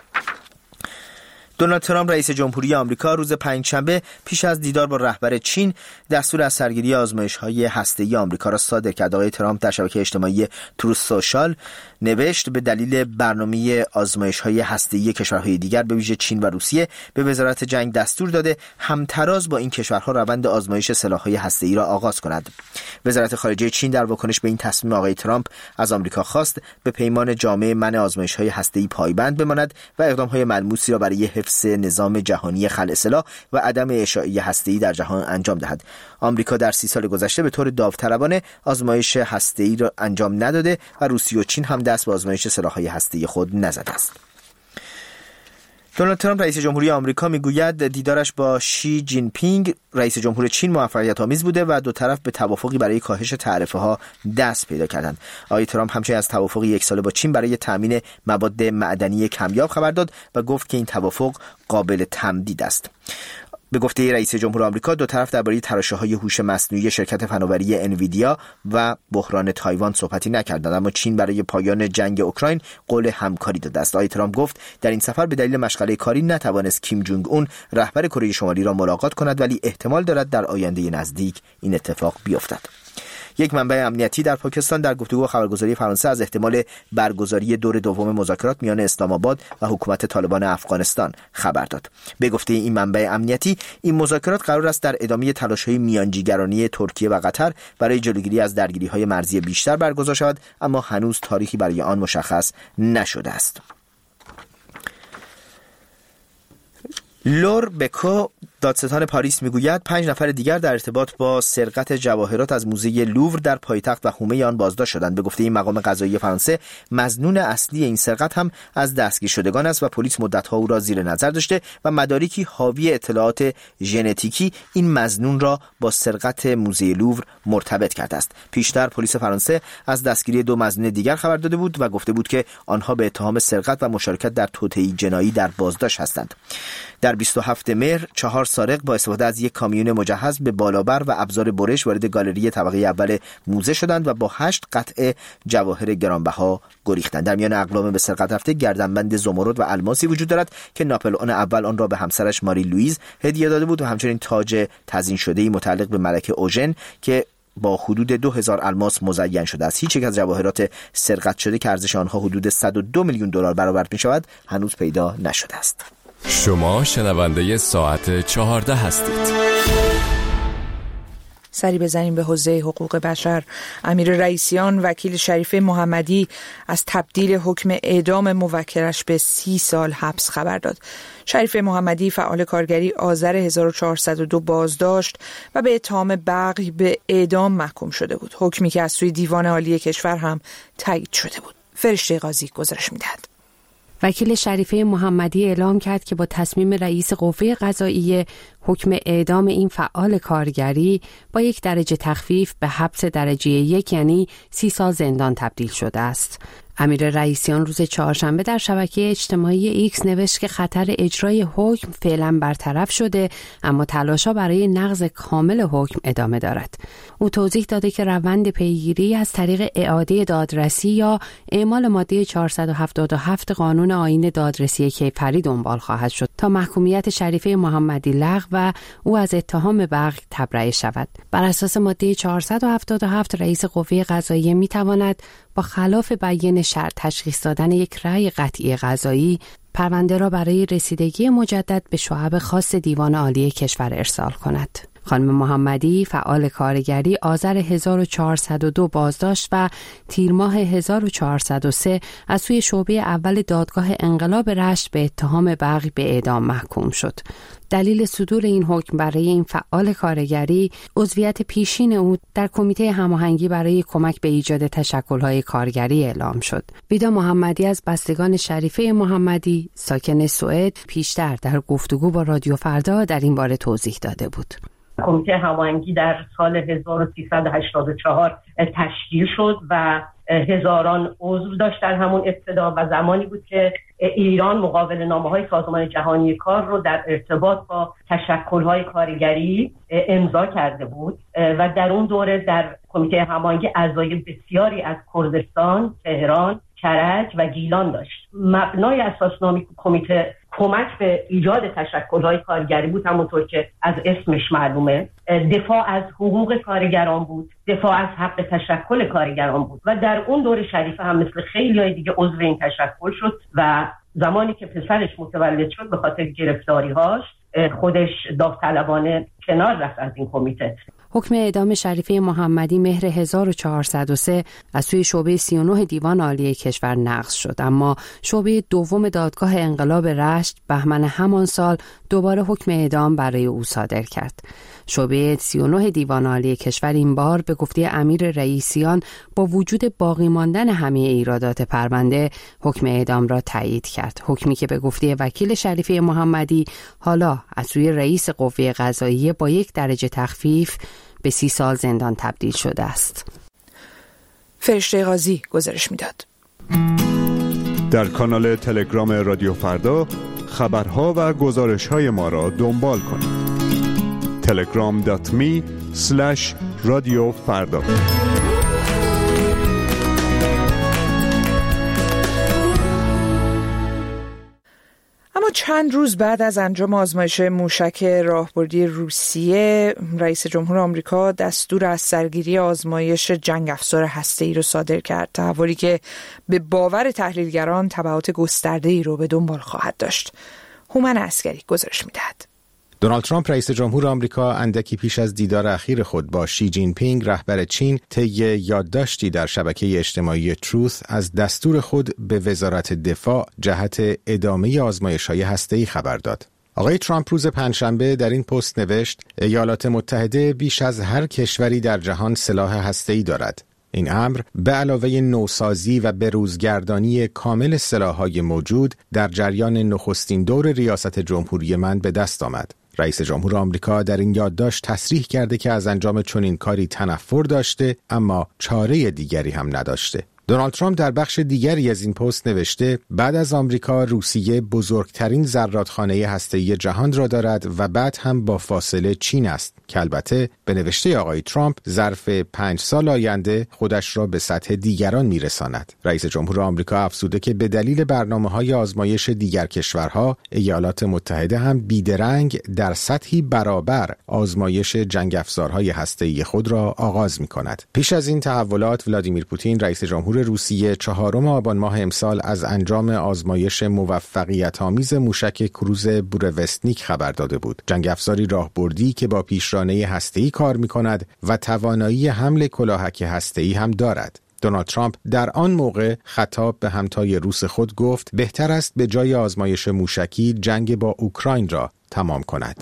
دونالد ترامپ رئیس جمهوری آمریکا روز پنجشنبه پیش از دیدار با رهبر چین دستور از سرگیری آزمایش‌های هسته‌ای آمریکا را صادر کرد. آقای ترامپ در شبکه اجتماعی تروث سوشال نوشت به دلیل برنامه آزمایش‌های هسته‌ای کشورهای دیگر به ویژه چین و روسیه به وزارت جنگ دستور داده همتراز با این کشورها روند آزمایش سلاح‌های هسته‌ای را آغاز کند. وزارت خارجه چین در واکنش به این تصمیم آقای ترامپ از آمریکا خواست به پیمان جامع منع آزمایش‌های هسته‌ای پایبند بماند و اقدام‌های ملموسی را برای حفظ نظام جهانی خلع سلاح و عدم اشاعه هسته‌ای در جهان انجام دهد. آمریکا در سی سال گذشته به طور داوطلبانه آزمایش هسته‌ای را انجام نداده و روسیه و چین هم دست به آزمایش سلاح‌های هسته‌ای خود نزده است. دونالد ترامپ رئیس جمهوری آمریکا میگوید دیدارش با شی جین پینگ رئیس جمهور چین موفقیت آمیز بوده و دو طرف به توافقی برای کاهش تعرفه ها دست پیدا کردند. آقای ترامپ همچنین از توافق یک ساله با چین برای تامین مواد معدنی کمیاب خبر داد و گفت که این توافق قابل تمدید است. به گفته رئیس جمهور آمریکا دو طرف درباره تراشه‌های هوش مصنوعی شرکت فناوری انویدیا و بحران تایوان صحبتی نکردند، اما چین برای پایان جنگ اوکراین قول همکاری داده است. آقای ترامپ گفت در این سفر به دلیل مشغله کاری نتوانست کیم جونگ اون رهبر کره شمالی را ملاقات کند، ولی احتمال دارد در آینده نزدیک این اتفاق بیفتد. یک منبع امنیتی در پاکستان در گفتگو خبرگزاری فرانسه از احتمال برگزاری دور دوم مذاکرات میان اسلام آباد و حکومت طالبان افغانستان خبر داد. به گفته این منبع امنیتی این مذاکرات قرار است در ادامه تلاش‌های میانجیگرانی ترکیه و قطر برای جلوگیری از درگیری‌های مرزی بیشتر برگزار شود، اما هنوز تاریخی برای آن مشخص نشده است. لور بکو دادستان پاریس میگوید پنج نفر دیگر در ارتباط با سرقت جواهرات از موزه لوور در پایتخت و حومه آن بازداشت شدند. به گفته این مقام قضایی فرانسه مظنون اصلی این سرقت هم از دستگیر شدگان است و پلیس مدت‌ها او را زیر نظر داشته و مدارکی حاوی اطلاعات ژنتیکی این مظنون را با سرقت موزه لوور مرتبط کرده است. پیشتر پلیس فرانسه از دستگیری دو مظنون دیگر خبر داده بود و گفته بود که آنها به اتهام سرقت و مشارکت در توطئه جنایی در بازداشت هستند. در بیست و هفتم مهر چهار سارق با استفاده از یک کامیون مجهز به بالابر و ابزار برش وارد گالری طبقه اول موزه شدند و با هشت قطعه جواهر گرانبها گریختند. در میان اقلام به سرقت رفته گردنبند زمرد و الماسی وجود دارد که ناپلئون اول آن را به همسرش ماری لوئیز هدیه داده بود و همچنین تاج تزیین شده‌ای متعلق به ملکه اوژن که با حدود دو هزار الماس مزین شده است. هیچ یک از جواهرات سرقت شده که ارزش آنها حدود صد و دو میلیون دلار برآورد می‌شود هنوز پیدا نشده است. شما شنونده ساعت چهارده هستید. سری بزنیم به حوزه حقوق بشر. امیر رئیسیان وکیل شریفه محمدی از تبدیل حکم اعدام موکلش به سی سال حبس خبر داد. شریفه محمدی فعال کارگری آذر هزار و چهارصد و دو بازداشت و به اتهام بغی به اعدام محکوم شده بود. حکمی که از سوی دیوان عالی کشور هم تایید شده بود. فرشته قاضی گزارش می‌دهد. وکیل شریفه محمدی اعلام کرد که با تصمیم رئیس قوه قضاییه حکم اعدام این فعال کارگری با یک درجه تخفیف به حبس درجه یک یعنی سی سال زندان تبدیل شده است. امیر رئیسیان روز چهارشنبه در شبکه اجتماعی ایکس نوشت که خطر اجرای حکم فعلا برطرف شده، اما تلاش‌ها برای نقض کامل حکم ادامه دارد. او توضیح داده که روند پیگیری از طریق اعاده دادرسی یا اعمال ماده چهارصد و هفتاد و هفت قانون آیین دادرسی کیفری دنبال خواهد شد تا محکومیت شریفه محمدی لغو و او از اتهام بغی تبرئه شود. بر اساس ماده چهارصد و هفتاد و هفت رئیس قوه قضاییه می‌تواند با خلاف بیان شرط تشخیص دادن یک رأی قطعی قضایی پرونده را برای رسیدگی مجدد به شعب خاص دیوان عالی کشور ارسال کند. خانم محمدی فعال کارگری آذر هزار و چهارصد و دو بازداشت و تیر ماه هزار و چهارصد و سه از سوی شعبه اول دادگاه انقلاب رشت به اتهام بغی به اعدام محکوم شد. دلیل صدور این حکم برای این فعال کارگری عضویت پیشین او در کمیته هماهنگی برای کمک به ایجاد تشکل‌های کارگری اعلام شد. ویدا محمدی از بستگان شریفه محمدی ساکن سوئد پیشتر در گفتگو با رادیو فردا در این باره توضیح داده بود. کمیته هماهنگی در سال هزار و سیصد و هشتاد و چهار تشکیل شد و هزاران عضو داشت در همون ابتدا و زمانی بود که ایران مقابل نامه‌های سازمان جهانی کار رو در ارتباط با تشکل‌های کارگری امضا کرده بود و در اون دوره در کمیته هماهنگی اعضای بسیاری از کردستان، تهران، کرج و گیلان داشت. مبنای اساسنامه کمیته کمک به ایجاد تشکل‌های کارگری بود، همونطور که از اسمش معلومه. دفاع از حقوق کارگران بود، دفاع از حق تشکل کارگران بود و در اون دوره شریفه هم مثل خیلی‌های دیگه عضو این تشکل شد و زمانی که پسرش متولد شد به خاطر گرفتاری‌هاش خودش داوطلبانه کنار رفت از این کمیته. حکم اعدام شریفه محمدی مهر هزار و چهارصد و سه از سوی شعبه سی و نه دیوان عالی کشور نقض شد، اما شعبه دوم دادگاه انقلاب رشت بهمن همان سال دوباره حکم اعدام برای او صادر کرد. شعبه سی و نه دیوان عالی کشور این بار به گفته امیر رئیسیان با وجود باقی ماندن همه ایرادات پرونده حکم اعدام را تایید کرد. حکمی که به گفته وکیل شریفه محمدی حالا از سوی رئیس قوه قضاییه با یک درجه تخفیف به سی سال زندان تبدیل شده است. فرشته قاضی گزارش میداد. در کانال تلگرام رادیو فردا خبرها و گزارش‌های ما را دنبال کنید. تلگرام دات می اسلش رادیو فردا. اما چند روز بعد از انجام آزمایش موشک راهبردی روسیه، رئیس جمهور آمریکا دستور از سرگیری آزمایش جنگ افزار هسته‌ای رو صادر کرد، تحولی که به باور تحلیلگران تبعات گسترده‌ای رو به دنبال خواهد داشت. هومن عسکری گزارش می‌دهد. دونالد ترامپ رئیس جمهور آمریکا اندکی پیش از دیدار اخیر خود با شی جین پینگ رهبر چین طی یادداشتی در شبکه اجتماعی تروث از دستور خود به وزارت دفاع جهت ادامه آزمایش‌های هسته‌ای خبر داد. آقای ترامپ روز پنجشنبه در این پست نوشت: ایالات متحده بیش از هر کشوری در جهان سلاح هسته‌ای دارد. این امر به علاوه نوسازی و بروزگردانی کامل سلاح‌های موجود در جریان نخستین دور ریاست جمهوری من به دست آمد. رئیس جمهور آمریکا در این یادداشت تصریح کرده که از انجام چنین کاری تنفر داشته، اما چاره دیگری هم نداشته. دونالد ترامپ در بخش دیگری از این پست نوشته: بعد از آمریکا روسیه بزرگترین زرادخانه هسته‌ای جهان را دارد و بعد هم با فاصله چین است که البته به نوشته آقای ترامپ ظرف پنج سال آینده خودش را به سطح دیگران میرساند. رئیس جمهور آمریکا افزوده که به دلیل برنامه‌های آزمایش دیگر کشورها، ایالات متحده هم بیدرنگ در سطحی برابر آزمایش جنگ افزارهای هسته‌ای خود را آغاز می‌کند. پیش از این تحولات ولادیمیر پوتین رئیس جمهور روسیه چهارم آبان ماه امسال از انجام آزمایش موفقیت‌آمیز موشک کروز بورونستیک خبر داده بود. جنگ افزاری راهبردی که با پیشرانه هسته‌ای کار می‌کند و توانایی حمل کلاهک هسته‌ای هم دارد. دونالد ترامپ در آن موقع خطاب به همتای روس خود گفت: بهتر است به جای آزمایش موشکی جنگ با اوکراین را تمام کند.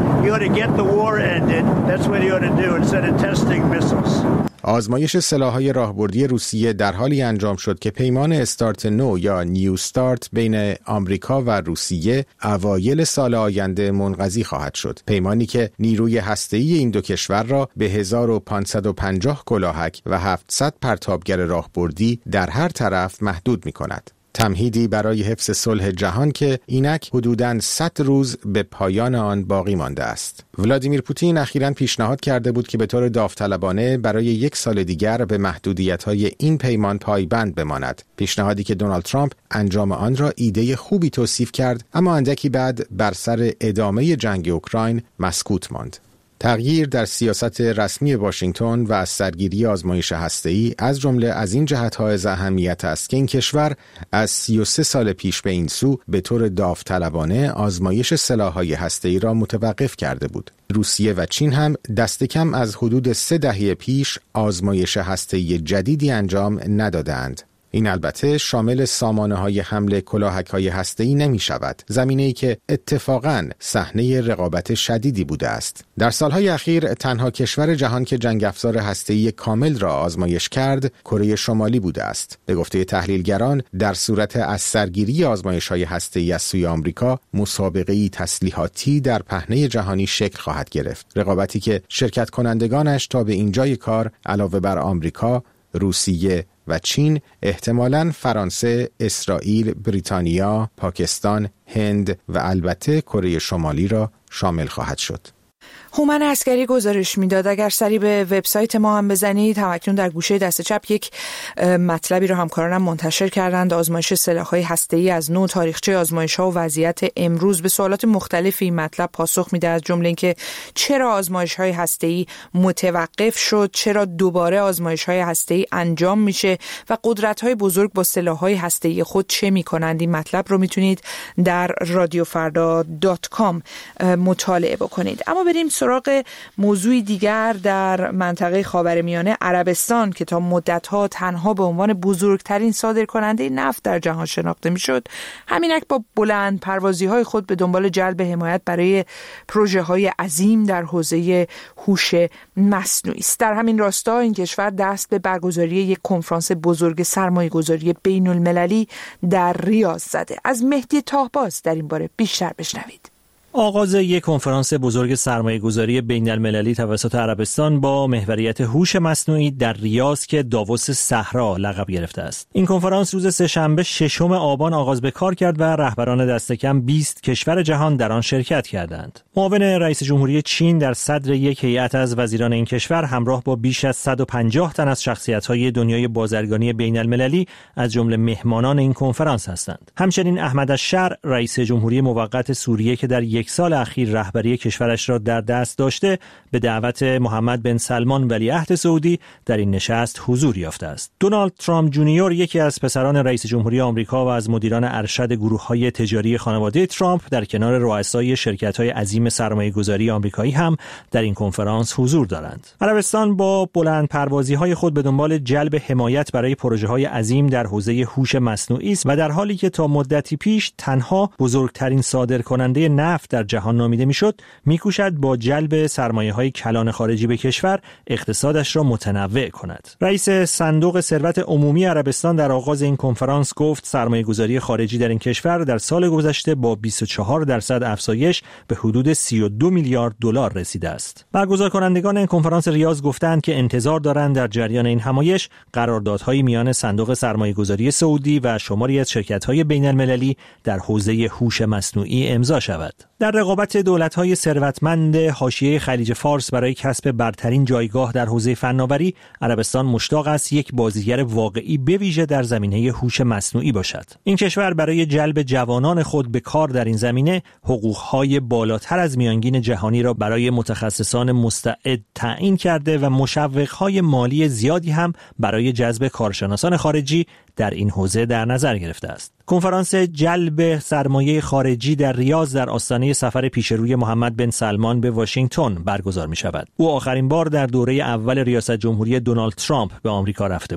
آزمایش سلاح‌های راهبردی روسیه در حالی انجام شد که پیمان استارت نو یا نیو استارت بین آمریکا و روسیه اوایل سال آینده منقضی خواهد شد. پیمانی که نیروی هسته‌ای این دو کشور را به هزار و پانصد و پنجاه کلاهک و هفتصد پرتابگر راهبردی در هر طرف محدود می‌کند. تمهیدی برای حفظ صلح جهان که اینک حدوداً صد روز به پایان آن باقی مانده است. ولادیمیر پوتین اخیراً پیشنهاد کرده بود که به طور داوطلبانه برای یک سال دیگر به محدودیت‌های این پیمان پایبند بماند. پیشنهادی که دونالد ترامپ انجام آن را ایده خوبی توصیف کرد، اما اندکی بعد بر سر ادامه جنگ اوکراین مسکوت ماند. تغییر در سیاست رسمی واشنگتن و از سرگیری آزمایش هسته‌ای از جمله از این جهت‌ها از اهمیت است که این کشور از سی و سه سال پیش به این سو به طور داوطلبانه آزمایش سلاح‌های هسته‌ای را متوقف کرده بود. روسیه و چین هم دست کم از حدود سه دهه پیش آزمایش هسته‌ای جدیدی انجام ندادند. این البته شامل سامانه‌های حمل کلاهک‌های هسته‌ای نمی‌شود، زمینه‌ای که اتفاقاً صحنه رقابت شدیدی بوده است. در سالهای اخیر تنها کشور جهان که جنگ افزار هسته‌ای کامل را آزمایش کرد، کره شمالی بوده است. به گفته تحلیلگران، در صورت از سرگیری آزمایش‌های هسته‌ای از سوی آمریکا، مسابقه‌ای تسلیحاتی در پهنه جهانی شکل خواهد گرفت. رقابتی که شرکت کنندگانش تا به اینجای کار علاوه بر آمریکا، روسیه و چین احتمالاً فرانسه، اسرائیل، بریتانیا، پاکستان، هند و البته کره شمالی را شامل خواهد شد. هومن عسکری گزارش میداد. اگر سری به وبسایت ما هم بزنید، همکنون در گوشه دست چپ یک مطلبی رو همکارانم منتشر کردند. آزمایش سلاح‌های هسته‌ای از نو، تاریخچه آزمایش‌ها و وضعیت امروز. به سوالات مختلفی این مطلب پاسخ میده، از جمله اینکه چرا آزمایش‌های هسته‌ای متوقف شد، چرا دوباره آزمایش‌های هسته‌ای انجام میشه و قدرت‌های بزرگ با سلاح‌های هسته‌ای خود چه میکنند. این مطلب رو میتونید در رادیو فردا دات کام مطالعه بکنید. اما بریم سراغ موضوع دیگر در منطقه خاورمیانه. عربستان که تا مدت‌ها تنها به عنوان بزرگترین صادرکننده نفت در جهان شناخته می‌شد، همینک با بلند پروازی‌های خود به دنبال جلب حمایت برای پروژه‌های عظیم در حوزه هوش مصنوعی است. در همین راستا این کشور دست به برگزاری یک کنفرانس بزرگ سرمایه‌گذاری بین‌المللی در ریاض زده. از مهدی طاهباز در این باره بیشتر بشنوید. آغاز یک کنفرانس بزرگ سرمایه‌گذاری بین‌المللی توسط عربستان با محوریت هوش مصنوعی در ریاض که داووس صحرا لقب گرفته است. این کنفرانس روز سه‌شنبه ششم آبان آغاز به کار کرد و رهبران دست کم بیست کشور جهان در آن شرکت کردند. معاون رئیس جمهوری چین در صدر یک هیئت از وزیران این کشور همراه با بیش از صد و پنجاه تن از شخصیت‌های دنیای بازرگانی بین‌المللی از جمله مهمانان این کنفرانس هستند. همچنین احمد الشر رئیس جمهوری موقت سوریه که در یک سال اخیر رهبری کشورش را در دست داشته، به دعوت محمد بن سلمان ولیعهد سعودی در این نشست حضور یافته است. دونالد ترامپ جونیور یکی از پسران رئیس جمهوری آمریکا و از مدیران ارشد گروه‌های تجاری خانواده ترامپ در کنار رؤسای شرکت‌های عظیم سرمایه‌گذاری آمریکایی هم در این کنفرانس حضور دارند. عربستان با بلند پروازی‌های خود به دنبال جلب حمایت برای پروژه‌های عظیم در حوزه هوش مصنوعی است و در حالی که تا مدتی پیش تنها بزرگترین صادرکننده نفت در جهان نامیده میشد، میکوشد با جلب سرمایه‌های کلان خارجی به کشور اقتصادش را متنوع کند. رئیس صندوق ثروت عمومی عربستان در آغاز این کنفرانس گفت سرمایه‌گذاری خارجی در این کشور در سال گذشته با بیست و چهار درصد افزایش به حدود سی و دو میلیارد دلار رسیده است. برگزار کنندگان این کنفرانس ریاض گفتند که انتظار دارند در جریان این همایش قراردادهای میان صندوق سرمایه‌گذاری سعودی و شماری از شرکت‌های بین‌المللی در حوزه هوش مصنوعی امضا شود. در رقابت دولت‌های ثروتمند حاشیه خلیج فارس برای کسب برترین جایگاه در حوزه فناوری، عربستان مشتاق است یک بازیگر واقعی به ویژه در زمینه هوش مصنوعی باشد. این کشور برای جلب جوانان خود به کار در این زمینه حقوق‌های بالاتر از میانگین جهانی را برای متخصصان مستعد تعیین کرده و مشوق‌های مالی زیادی هم برای جذب کارشناسان خارجی در این حوزه در نظر گرفته است. کنفرانس جلب سرمایه خارجی در ریاض در آستانه سفر پیشروی محمد بن سلمان به واشنگتن برگزار می شود. او آخرین بار در دوره اول ریاست جمهوری دونالد ترامپ به آمریکا رفته بود.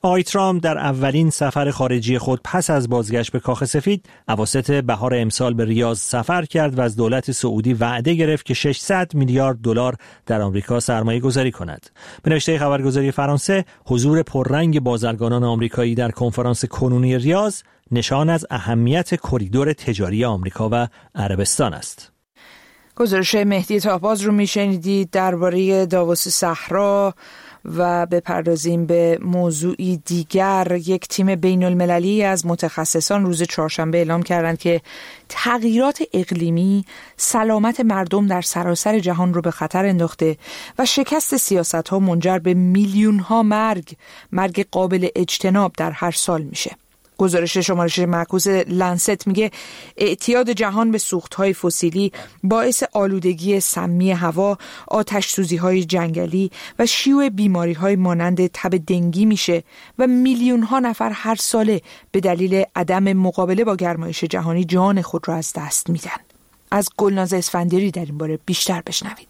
آقای ترامپ در اولین سفر خارجی خود پس از بازگشت به کاخ سفید اواسط بهار امسال به ریاض سفر کرد و از دولت سعودی وعده گرفت که ششصد میلیارد دلار در آمریکا سرمایه گذاری کند. به نوشته خبرگزاری فرانسه، حضور پررنگ بازرگانان آمریکایی در کنفرانس کنونی ریاض نشان از اهمیت کریدور تجاری آمریکا و عربستان است. گزارش مهدی تاهباز رو میشنیدید درباره داووس صحرا. و بپردازیم به موضوعی دیگر. یک تیم بین المللی از متخصصان روز چهارشنبه اعلام کردند که تغییرات اقلیمی سلامت مردم در سراسر جهان رو به خطر انداخته و شکست سیاست‌ها منجر به میلیون‌ها مرگ مرگ قابل اجتناب در هر سال میشه. گزارش شمارش معکوس لنست میگه اعتیاد جهان به سوخت‌های فسیلی باعث آلودگی سمی هوا، آتش‌سوزی‌های جنگلی و شیوع بیماری‌های مانند تب دنگی میشه و میلیون‌ها نفر هر ساله به دلیل عدم مقابله با گرمایش جهانی جان خود را از دست میدن. از گلناز اسفندیاری در این باره بیشتر بشنوید.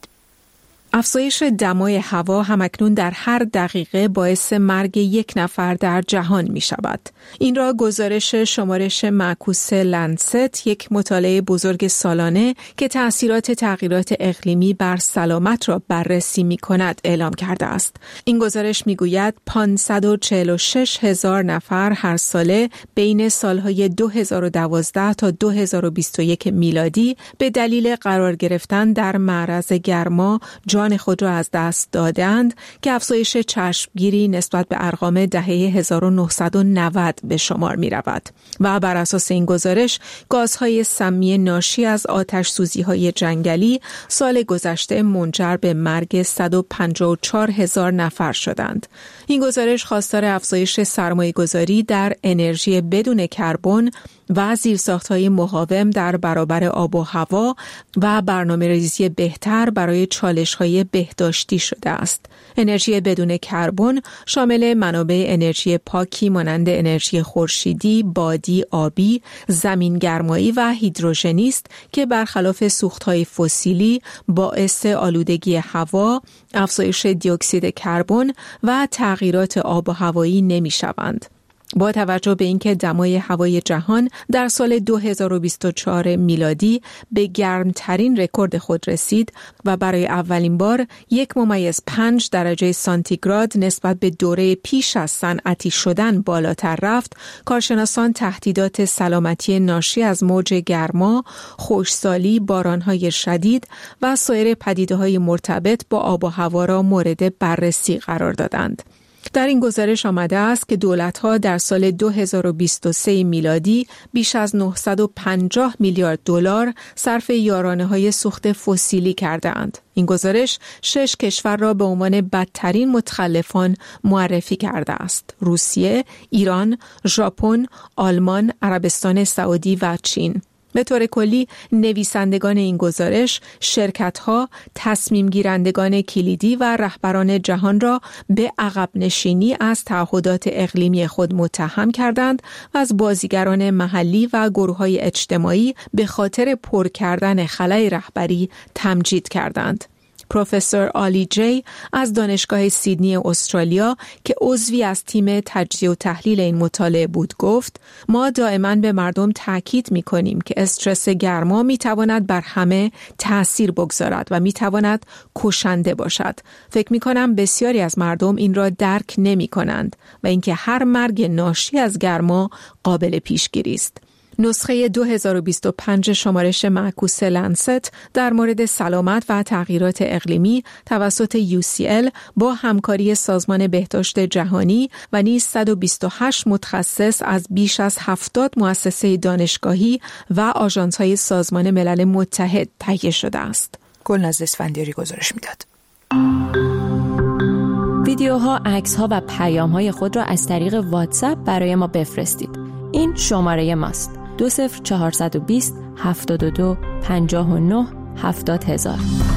افزایش دمای هوا همکنون در هر دقیقه باعث مرگ یک نفر در جهان می شود. این را گزارش شمارش معکوس لنست، یک مطالعه بزرگ سالانه که تأثیرات تغییرات اقلیمی بر سلامت را بررسی می کند اعلام کرده است. این گزارش می گوید پانصد و چهل و شش هزار نفر هر ساله بین سالهای دو هزار و دوازده تا دو هزار و بیست و یک میلادی به دلیل قرار گرفتن در معرض گرما جان خود را از دست دادند که افزایش چشمگیری نسبت به ارقام دهه هزار و نهصد و نود به شمار می رود. و بر اساس این گزارش گازهای سمی ناشی از آتش سوزی های جنگلی سال گذشته منجر به مرگ صد و پنجاه و چهار هزار نفر شدند. این گزارش خواستار افزایش سرمایه گذاری در انرژی بدون کربن و زیرساخت‌های مقاوم در برابر آب و هوا و برنامه‌ریزی بهتر برای چالش‌های بهداشتی شده است. انرژی بدون کربن شامل منابع انرژی پاکی مانند انرژی خورشیدی، بادی، آبی، زمین‌گرمایی و هیدروژنی است که برخلاف سوخت‌های فسیلی باعث آلودگی هوا، افزایش دی اکسید کربن و تغییرات آب و هوایی نمی‌شوند. با توجه به اینکه دمای هوای جهان در سال دو هزار و بیست و چهار میلادی به گرمترین رکورد خود رسید و برای اولین بار یک ممیز پنج درجه سانتیگراد نسبت به دوره پیش از صنعتی شدن بالاتر رفت، کارشناسان تهدیدات سلامتی ناشی از موج گرما، خشکسالی، بارانهای شدید و سایر پدیده‌های مرتبط با آب و هوا را مورد بررسی قرار دادند. در این گزارش آمده است که دولت‌ها در سال دو هزار و بیست و سه میلادی بیش از نهصد و پنجاه میلیارد دلار صرف یارانه‌های سوخت فسیلی کرده‌اند. این گزارش شش کشور را به عنوان بدترین متخلفان معرفی کرده است: روسیه، ایران، ژاپن، آلمان، عربستان سعودی و چین. به طور کلی نویسندگان این گزارش شرکت‌ها، تصمیم گیرندگان کلیدی و رهبران جهان را به عقب نشینی از تعهدات اقلیمی خود متهم کردند و از بازیگران محلی و گروه‌های اجتماعی به خاطر پر کردن خلأ رهبری تمجید کردند. پروفسور آلی جی از دانشگاه سیدنی استرالیا که عضوی از تیم تجزیه و تحلیل این مطالعه بود گفت: ما دائما به مردم تاکید می‌کنیم که استرس گرما می‌تواند بر همه تأثیر بگذارد و می‌تواند کشنده باشد. فکر می‌کنم بسیاری از مردم این را درک نمی‌کنند و اینکه هر مرگ ناشی از گرما قابل پیشگیری است. نسخه دو هزار و بیست و پنج شمارش معکوس لنست در مورد سلامت و تغییرات اقلیمی توسط یو سی ال با همکاری سازمان بهداشت جهانی و نیز صد و بیست و هشت متخصص از بیش از هفتاد مؤسسه دانشگاهی و آژانس‌های سازمان ملل متحد تهیه شده است. گلناز اسفندیاری گزارش میداد. ویدیوها، عکس‌ها و پیام‌های خود را از طریق واتساپ برای ما بفرستید. این شماره ماست: دو صفر چهارصد و بیست هفتاد و دو پنجاه و نه هفتاد هزار.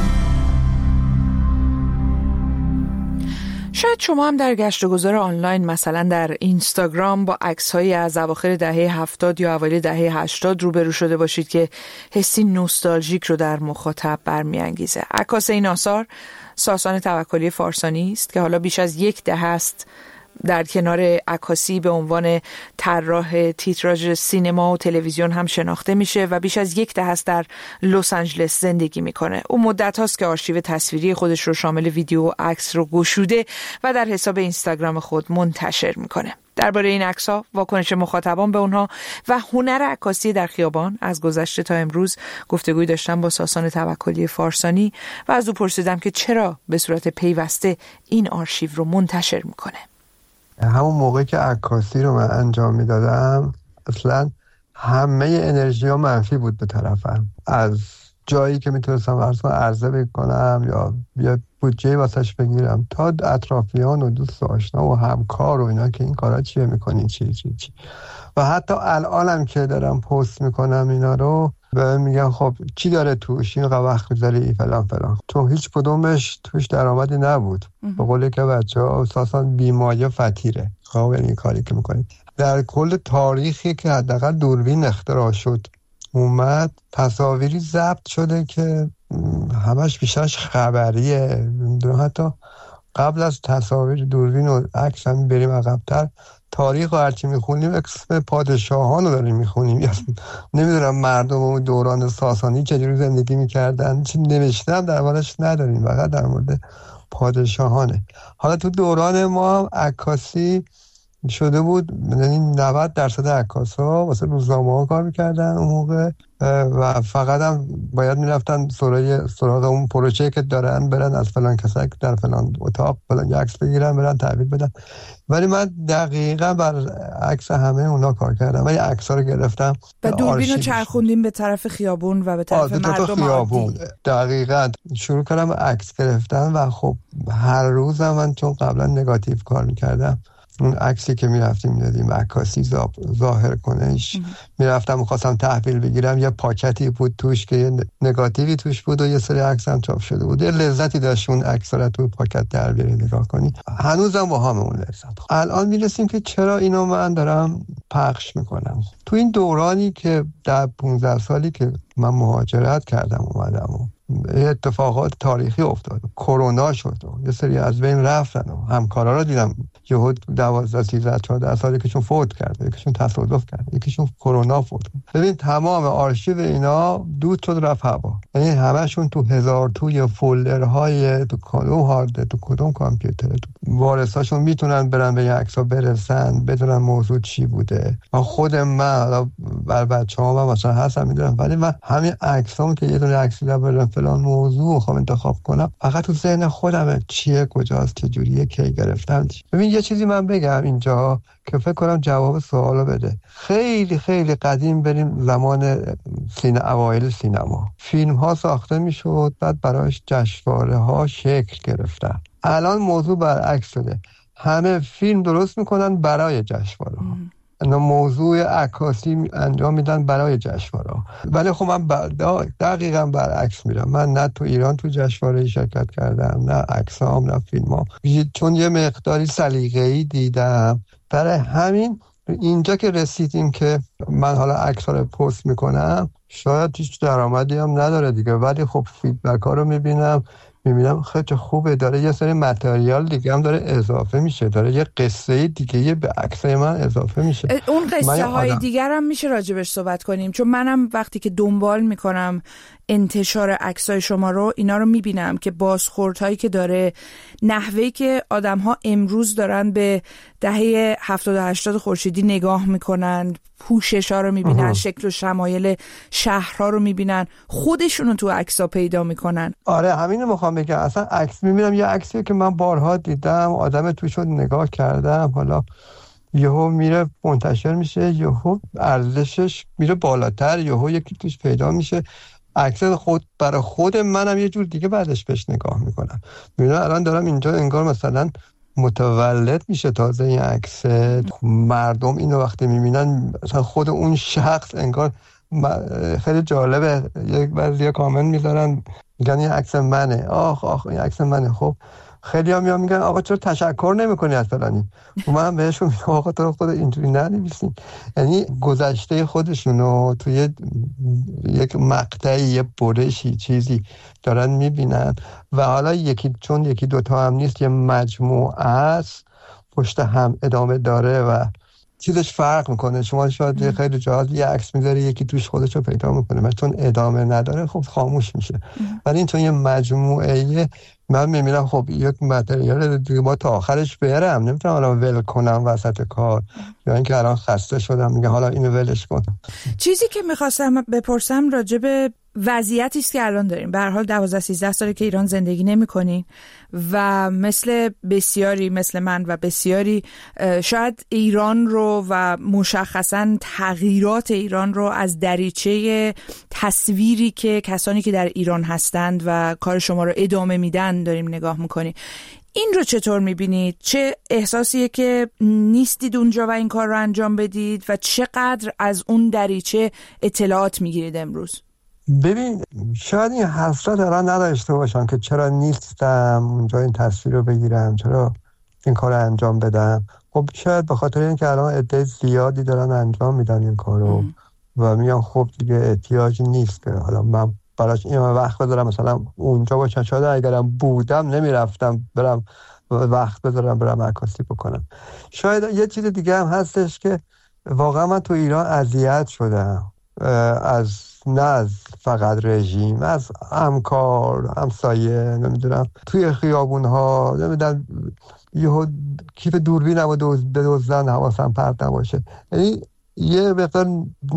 شاید شما هم در گشت و گذار آنلاین، مثلا در اینستاگرام، با عکس‌هایی از اواخر دهه هفتاد یا اوایل دهه هشتاد روبرو شده باشید که حسی نوستالژیک رو در مخاطب برمی‌انگیزه. عکاس این آثار ساسان توکلی فارسانی است که حالا بیش از یک دهه است در کنار عکاسی به عنوان طراح تیتراژ سینما و تلویزیون هم شناخته میشه و بیش از یک دهه است در لس آنجلس زندگی میکنه. او مدت هاست که آرشیو تصویری خودش رو شامل ویدیو و عکس رو گشوده و در حساب اینستاگرام خود منتشر میکنه. درباره این عکس‌ها، واکنش مخاطبان به اونها و هنر عکاسی در خیابان از گذشته تا امروز گفتگوی داشتم با ساسان توکلی فارسانی و از او پرسیدم که چرا به صورت پیوسته این آرشیو رو منتشر میکنه. همون موقعی که عکاسی رو من انجام میدادم اصلا همه انرژی ها منفی بود به طرفم. از جایی که میتونستم ارزم عرضه بکنم یا یا بودجه واسش بگیرم تا اطرافیان و دوست آشنا و همکار و اینا که این کارا چیه میکنین چی چی چی و حتی الانم که دارم پست میکنم اینا رو به میگن خب چی داره توش این وقت میذاری فلان فلان، تو هیچ کدومش توش درآمدی نبود. به قولی که بچه‌ها اساساً بیمایه فتیره. خب این کاری که میکنید در کل تاریخی که حداقل دوربین اختراع شد اومد تصاویری ضبط شده که همش بیشترش خبریه. حتی قبل از تصاویر دوربین و عکس هم بریم عقب‌تر تاریخ و هرچی میخونیم اسم پادشاهان رو داریم میخونیم. نمیدونم مردم و دوران ساسانی چجوری زندگی میکردن چی نوشتم در موردش نداریم، فقط در مورد پادشاهانه. حالا تو دوران ما عکاسی شده بود، یعنی نود درصد عکاس‌ها واسه روزنامه‌ها کار می‌کردن اون موقع و فقط هم باید می‌رفتن سراغ سراغ اون پروژه‌ای که دارن برن از فلان کسایی که در فلان اتاق فلان عکس بگیرن برن تحویل بدن. ولی من دقیقاً بر عکس همه اونا کار کردم. من عکس‌ها رو گرفتم و دوربین رو چرخوندیم به طرف خیابون و به طرف مردم خیابون. دقیقاً شروع کردم عکس گرفتن و خب هر روز من چون قبلا نگاتیو کار می‌کردم اون عکسی که میرفتیم میدادیم عکاسی ظاهر کنش، میرفتم میخواستم تحویل بگیرم یه پاکتی بود توش که یه نگاتیوی توش بود و یه سری عکس هم چاپ شده بود. یه لذتی داشت اون عکس رو تو پاکت در بیاری نگاه کنی. هنوزم با هم اون لذت. الان میرسیم که چرا اینو من دارم پخش میکنم. تو این دورانی که در پانزده سالی که من مهاجرت کردم اومدم و اتفاقات تاریخی افتاد، کرونا شد و یه سری از بین رفتن و همکارا رو دیدم یهو دوازده سیزده چهارده سالی که چون فوت کرد، یکیشون تصادف کرد، یکیشون کرونا فوت کرد. ببین تمام آرشیو اینا دود شد رفت هوا. یعنی همشون تو هزار توی فولدرهای تو کدوم هارد تو کدوم کامپیوتر تو وارثاشون میتونن برن به این عکس‌ها برسن بدونن موضوع چی بوده. من خود من بر بچه‌ها مثلا هستم میدونم، ولی من همین عکسام که یه دونه عکسی دارم فلان موضوع میخوام انتخاب کنم فقط تو ذهن خودمه چیه کجاست چه جوریه کی گرفتم. ببین یه چیزی من بگم اینجا که فکر کنم جواب سوالو بده. خیلی خیلی قدیم بریم زمان سینما، اوایل سینما فیلم ها ساخته میشد بعد براش جشنواره ها شکل گرفتن. الان موضوع برعکس شده، همه فیلم درست میکنن برای جشنواره ها، موضوع عکاسی انجام میدن برای جشنواره. ولی خب من دقیقاً برعکس میرم. من نه تو ایران تو جشنواره شرکت کردم، نه عکسام نه فیلمام، چون یه مقداری سلیقه‌ای دیدم. برای همین اینجا که رسیدیم که من حالا عکس‌ها رو پست میکنم شاید هیچ درآمدی هم نداره دیگه، ولی خب فیدبک‌ها رو میبینم میبینم خیلی خوبه، داره یه سری متریال دیگه هم داره اضافه میشه، داره یه قصه دیگه یه به عکسای من اضافه میشه. اون قصه های دیگر هم میشه راجبش صحبت کنیم، چون منم وقتی که دنبال میکنم انتشار عکسای شما رو اینا رو میبینم که بازخوردهایی که داره، نحوهی که آدم‌ها امروز دارن به دهه هفتاد و هشتاد خورشیدی نگاه میکنن، پوشش‌ها رو میبینن، شکل و شمایل شهرها رو میبینن، خودشونو تو عکس‌ها پیدا میکنن. آره همینو میخوام بگم. اصلا عکس میبینم یه عکسی که من بارها دیدم، آدم توشو نگاه کردم، حالا یهو میره منتشر میشه، یهو ارزشش میره بالاتر، یهو یکی توش پیدا میشه. عکس خود برای خود منم یه جور دیگه بعدش بهش نگاه میکنم. میبینم الان دارم اینجا انگار مثلا متولد میشه تازه این عکس. مردم اینو وقتی میبینن مثلا خود اون شخص انگار خیلی جالبه. یک بعضیا کامنت میذارن میگن این عکس منه، آخ آخ این عکس منه. خب خیلی ها میان میگن آقا چرا تشکر نمیکنی از فلانی؟ من بهشون میگم آقا تو خود اینجوری ننویسین. یعنی گذشته خودشونو توی یک مقطعی یه برشی چیزی دارن میبینن و حالا یکی چون یکی دوتا هم نیست، یه مجموعه است پشت هم ادامه داره و چیزش فرق میکنه. شما شاید خیلی جاها یه عکس میذاری یکی توش خودش رو پیدا میکنه، من چون ادامه نداره خب خاموش میشه. ولی این چون یه مجموعه من میبینم خب یک متریال دیگه با تا آخرش برم، نمیتونم حالا ول کنم وسط کار یا اینکه الان خسته شدم میگه حالا اینو ولش کن. چیزی که میخواستم بپرسم راجع به وضعیتی است که الان داریم. به هر حال دوازده سیزده ساله که ایران زندگی نمی‌کنین و مثل بسیاری مثل من و بسیاری شاید ایران رو و مشخصاً تغییرات ایران رو از دریچه تصویری که کسانی که در ایران هستند و کار شما رو ادامه میدن داریم نگاه می‌کنیم. این رو چطور می‌بینید؟ چه احساسیه که نیستید اونجا و این کار رو انجام بدید و چقدر از اون دریچه اطلاعات می‌گیرید امروز؟ ببین شاید این حسرت الان نداشته باشم که چرا نیستم اونجا این تصویر رو بگیرم، چرا این کار رو انجام بدم. خب شاید به خاطر اینکه الان عده زیادی دارن انجام میدن این کار رو و میگم خب دیگه احتیاجی نیست که حالا من براش این وقت بذارم مثلا اونجا باشم. شاید اگرم بودم نمیرفتم برم وقت بذارم برم عکاسی بکنم. شاید یه چیز دیگه هم هستش که واقعا من تو ایران اذیت شدم از نه از فقط رژیم، از همکار همسایه، نمیدونم توی خیابون ها نمیدونم یه کیف دوربینم و دوز بدوزدن حواسم پرت نباشه. یعنی یه بقدر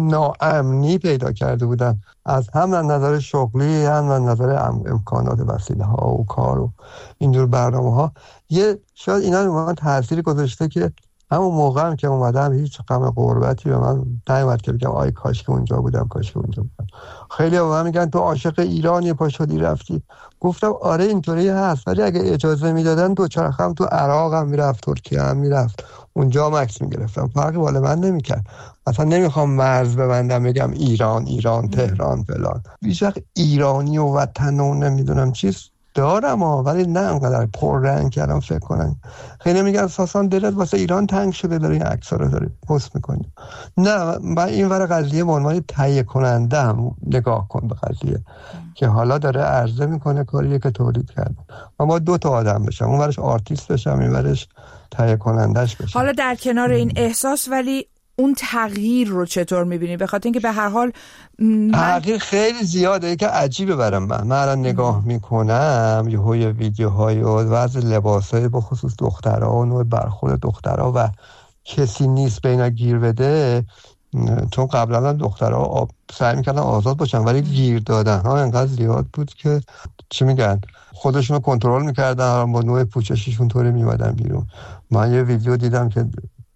ناامنی پیدا کرده بودم از هم از نظر شغلی هم از نظر امکانات وسیله ها و کار و اینجور برنامه ها. یه شاید اینا رو من تأثیر گذاشته که همون موقع هم که اومدم هیچ غم غربتی به من نیومد که بگم آی کاش که اونجا بودم کاش که اونجا بودم. خیلی به من میگن تو عاشق ایرانی پا شدی رفتی. گفتم آره اینطوری هست، ولی اگه اجازه میدادن دو چرخم تو عراق هم میرفت، ترکیه هم میرفت، اونجا مکس میگرفتم، فرقی بالا من نمیکرد. اصلا نمیخوام مرز ببندم بگم ایران ایران تهران فلان. هیچ وقت ایرانی و وطن و نمیدونم چیز دارم ها، ولی نه انقدر پر رنگ کردم فکر کنن. خیلی میگن اساسا دلت واسه ایران تنگ شده داری این عکس‌ها رو داری پست میکنی. نه من این ور قضیه به عنوان تهیه کننده هم نگاه کن به قضیه که حالا داره عرضه میکنه کاریه که تولید کرده. اما دو تا آدم بشم، اون ورش آرتیست بشم این ورش تهیه کنندش بشم. حالا در کنار این احساس ولی اون تغییر رو چطور میبینی؟ به خاطر اینکه به هر حال من... تغییر خیلی زیاده که عجیبه برام. من من الان نگاه میکنم یه یه ویدیوهای و وضع لباسای به خصوص دخترها و نوع برخورد دخترها و کسی نیست به اینا گیر بده. چون قبلا دخترها آب... سعی میکردن آزاد باشن ولی گیر دادن ها انقدر زیاد بود که چی میگن خودشون رو کنترل میکردن، با نوع پوشششون طوری میومدن بیرون. من یه ویدیو دیدم که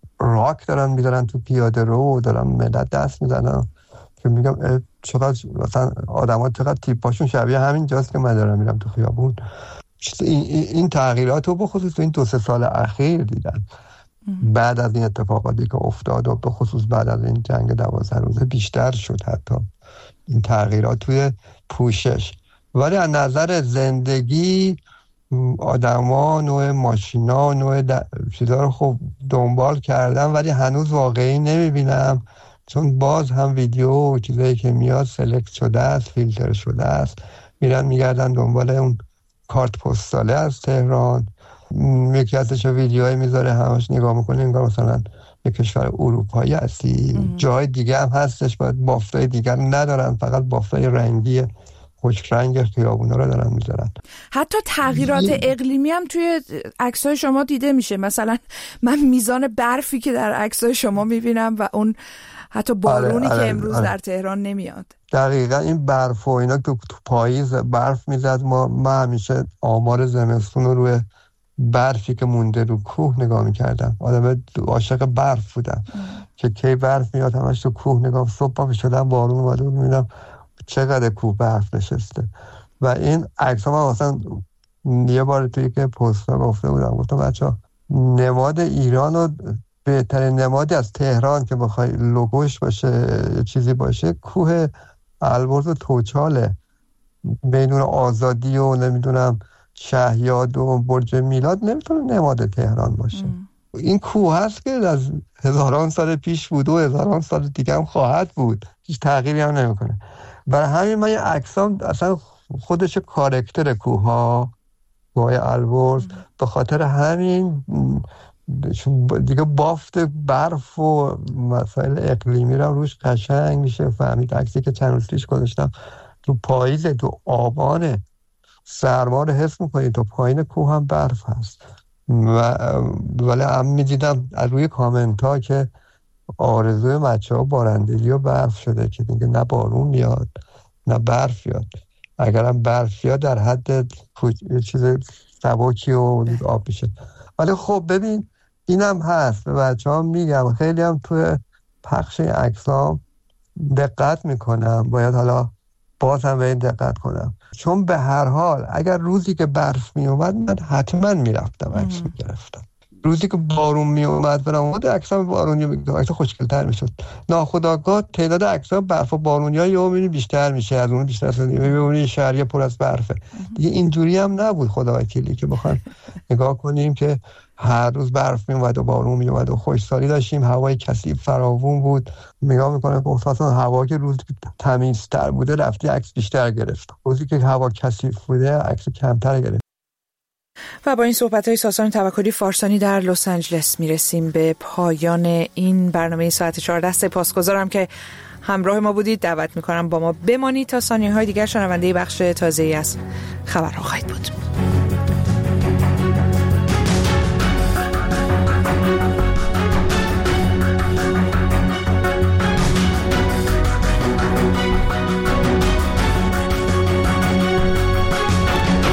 راک دارن میدارن تو پیاده رو دارن ملت دست میزنن که میگم چقدر مثلا آدما چقدر تیپاشون شبیه همین جاست که من دارم میرم تو خیابون. این, این تغییرات رو بخصوص این دو سه سال اخیر دیدن بعد از این اتفاقاتی که افتاد و بخصوص بعد از این جنگ دوازده روزه بیشتر شد حتی این تغییرات توی پوشش. ولی از نظر زندگی آدما نوع ماشینا نوع د... چیزا رو خب دنبال کردم ولی هنوز واقعی نمیبینم، چون باز هم ویدیو و چیزایی که میاد سلکت شده است، فیلتر شده است، میرن میگردن دنبال اون کارت پستاله از تهران. یکی ازش ویدیوهایی میذاره همش نگاه میکنه انگار مثلا یه کشور اروپایی هستی. جای دیگه هم هستش باید بافتای دیگر ندارن، فقط بافتای رنگی خوش رنگ خیابونا رو دارن میذارن. حتی تغییرات اقلیمی هم توی عکسای شما دیده میشه. مثلا من میزان برفی که در عکسای شما میبینم و اون حتی بارونی آره، آره، که امروز آره. در تهران نمیاد. دقیقا این برف و اینا تو پاییز برف میزد. ما من همیشه آمار زمستون رو روی برفی که مونده رو کوه نگاه میکردم. آدم عاشق برف بودم که کی برف میاد همش تو کوه نگاه. صبح پا شدم بارون اومده بود میبینم چقدر کوه برف نشسته. و این عکس ها من مثلا یه بار توی که پستا گفته بودم گفتم بچه نماد ایران و بهترین نمادی از تهران که بخوای لوگوش باشه چیزی باشه کوه البرز و توچاله. بدون آزادی و نمیدونم شهیاد و برج میلاد نمیتونه نماد تهران باشه. ام. این کوه هست که از هزاران سال پیش بود و هزاران سال دیگه هم خواهد بود، هیچ تغییری هم نمیکنه. برای همین من یه عکسام اصلا خودش کاراکتر کوه ها کوه البرز به خاطر همین دیگه بافت برف و مسائل اقلیمی رو روش قشنگ میشه فهمید. عکسی که چند روز پیش گذاشتم تو پاییزه، تو آبانه، سرما رو حس میکنید، تو پایین کوه هم برف هست. ولی هم میدیدم از روی کامنت ها که آرزوی بچه ها بارندگی و برف شده که دیگه نه بارون میاد نه برف یاد. اگرم برف یاد در حد یه چیز سبکی و آب میشه. ولی خب ببین اینم هست، به بچه ها میگم خیلی هم توی پخش عکسام دقت میکنم، باید حالا باز هم به این دقت کنم، چون به هر حال اگر روزی که برف میومد من حتما میرفتم عکس میگرفتم، روزی که بارون میومد برام اومد عکسام بارونی میگرفتم، عکس خوشگل‌تر میشد. ناخودآگاه تعداد عکس‌ها برف و بارونی‌ها یهو میبینی بیشتر میشه، از اون بیشتر شد، میبینی شهریه پر از برفه دیگه. اینجوری هم نبود خدا وکیلی که بخوام نگاه کنیم که هر روز برف میومد و بارون میومد و خوشسالی داشتیم، هوای کثیف فراوون بود. نگاه میکنه گفت اصلا هوا که روز تمیزتر بوده رفتی عکس بیشتر گرفت، روزی که هوا کثیف بوده عکس کمتر گرفت. و با این صحبت‌های ساسان توکلی فارسانی در لس آنجلس میرسیم به پایان این برنامه ساعت چهارده. سپاسگزارم که همراه ما بودید. دعوت میکنم با ما بمانید تا ثانیه‌های دیگر شنونده بخش تازه‌ای از خبرها خواهید بود.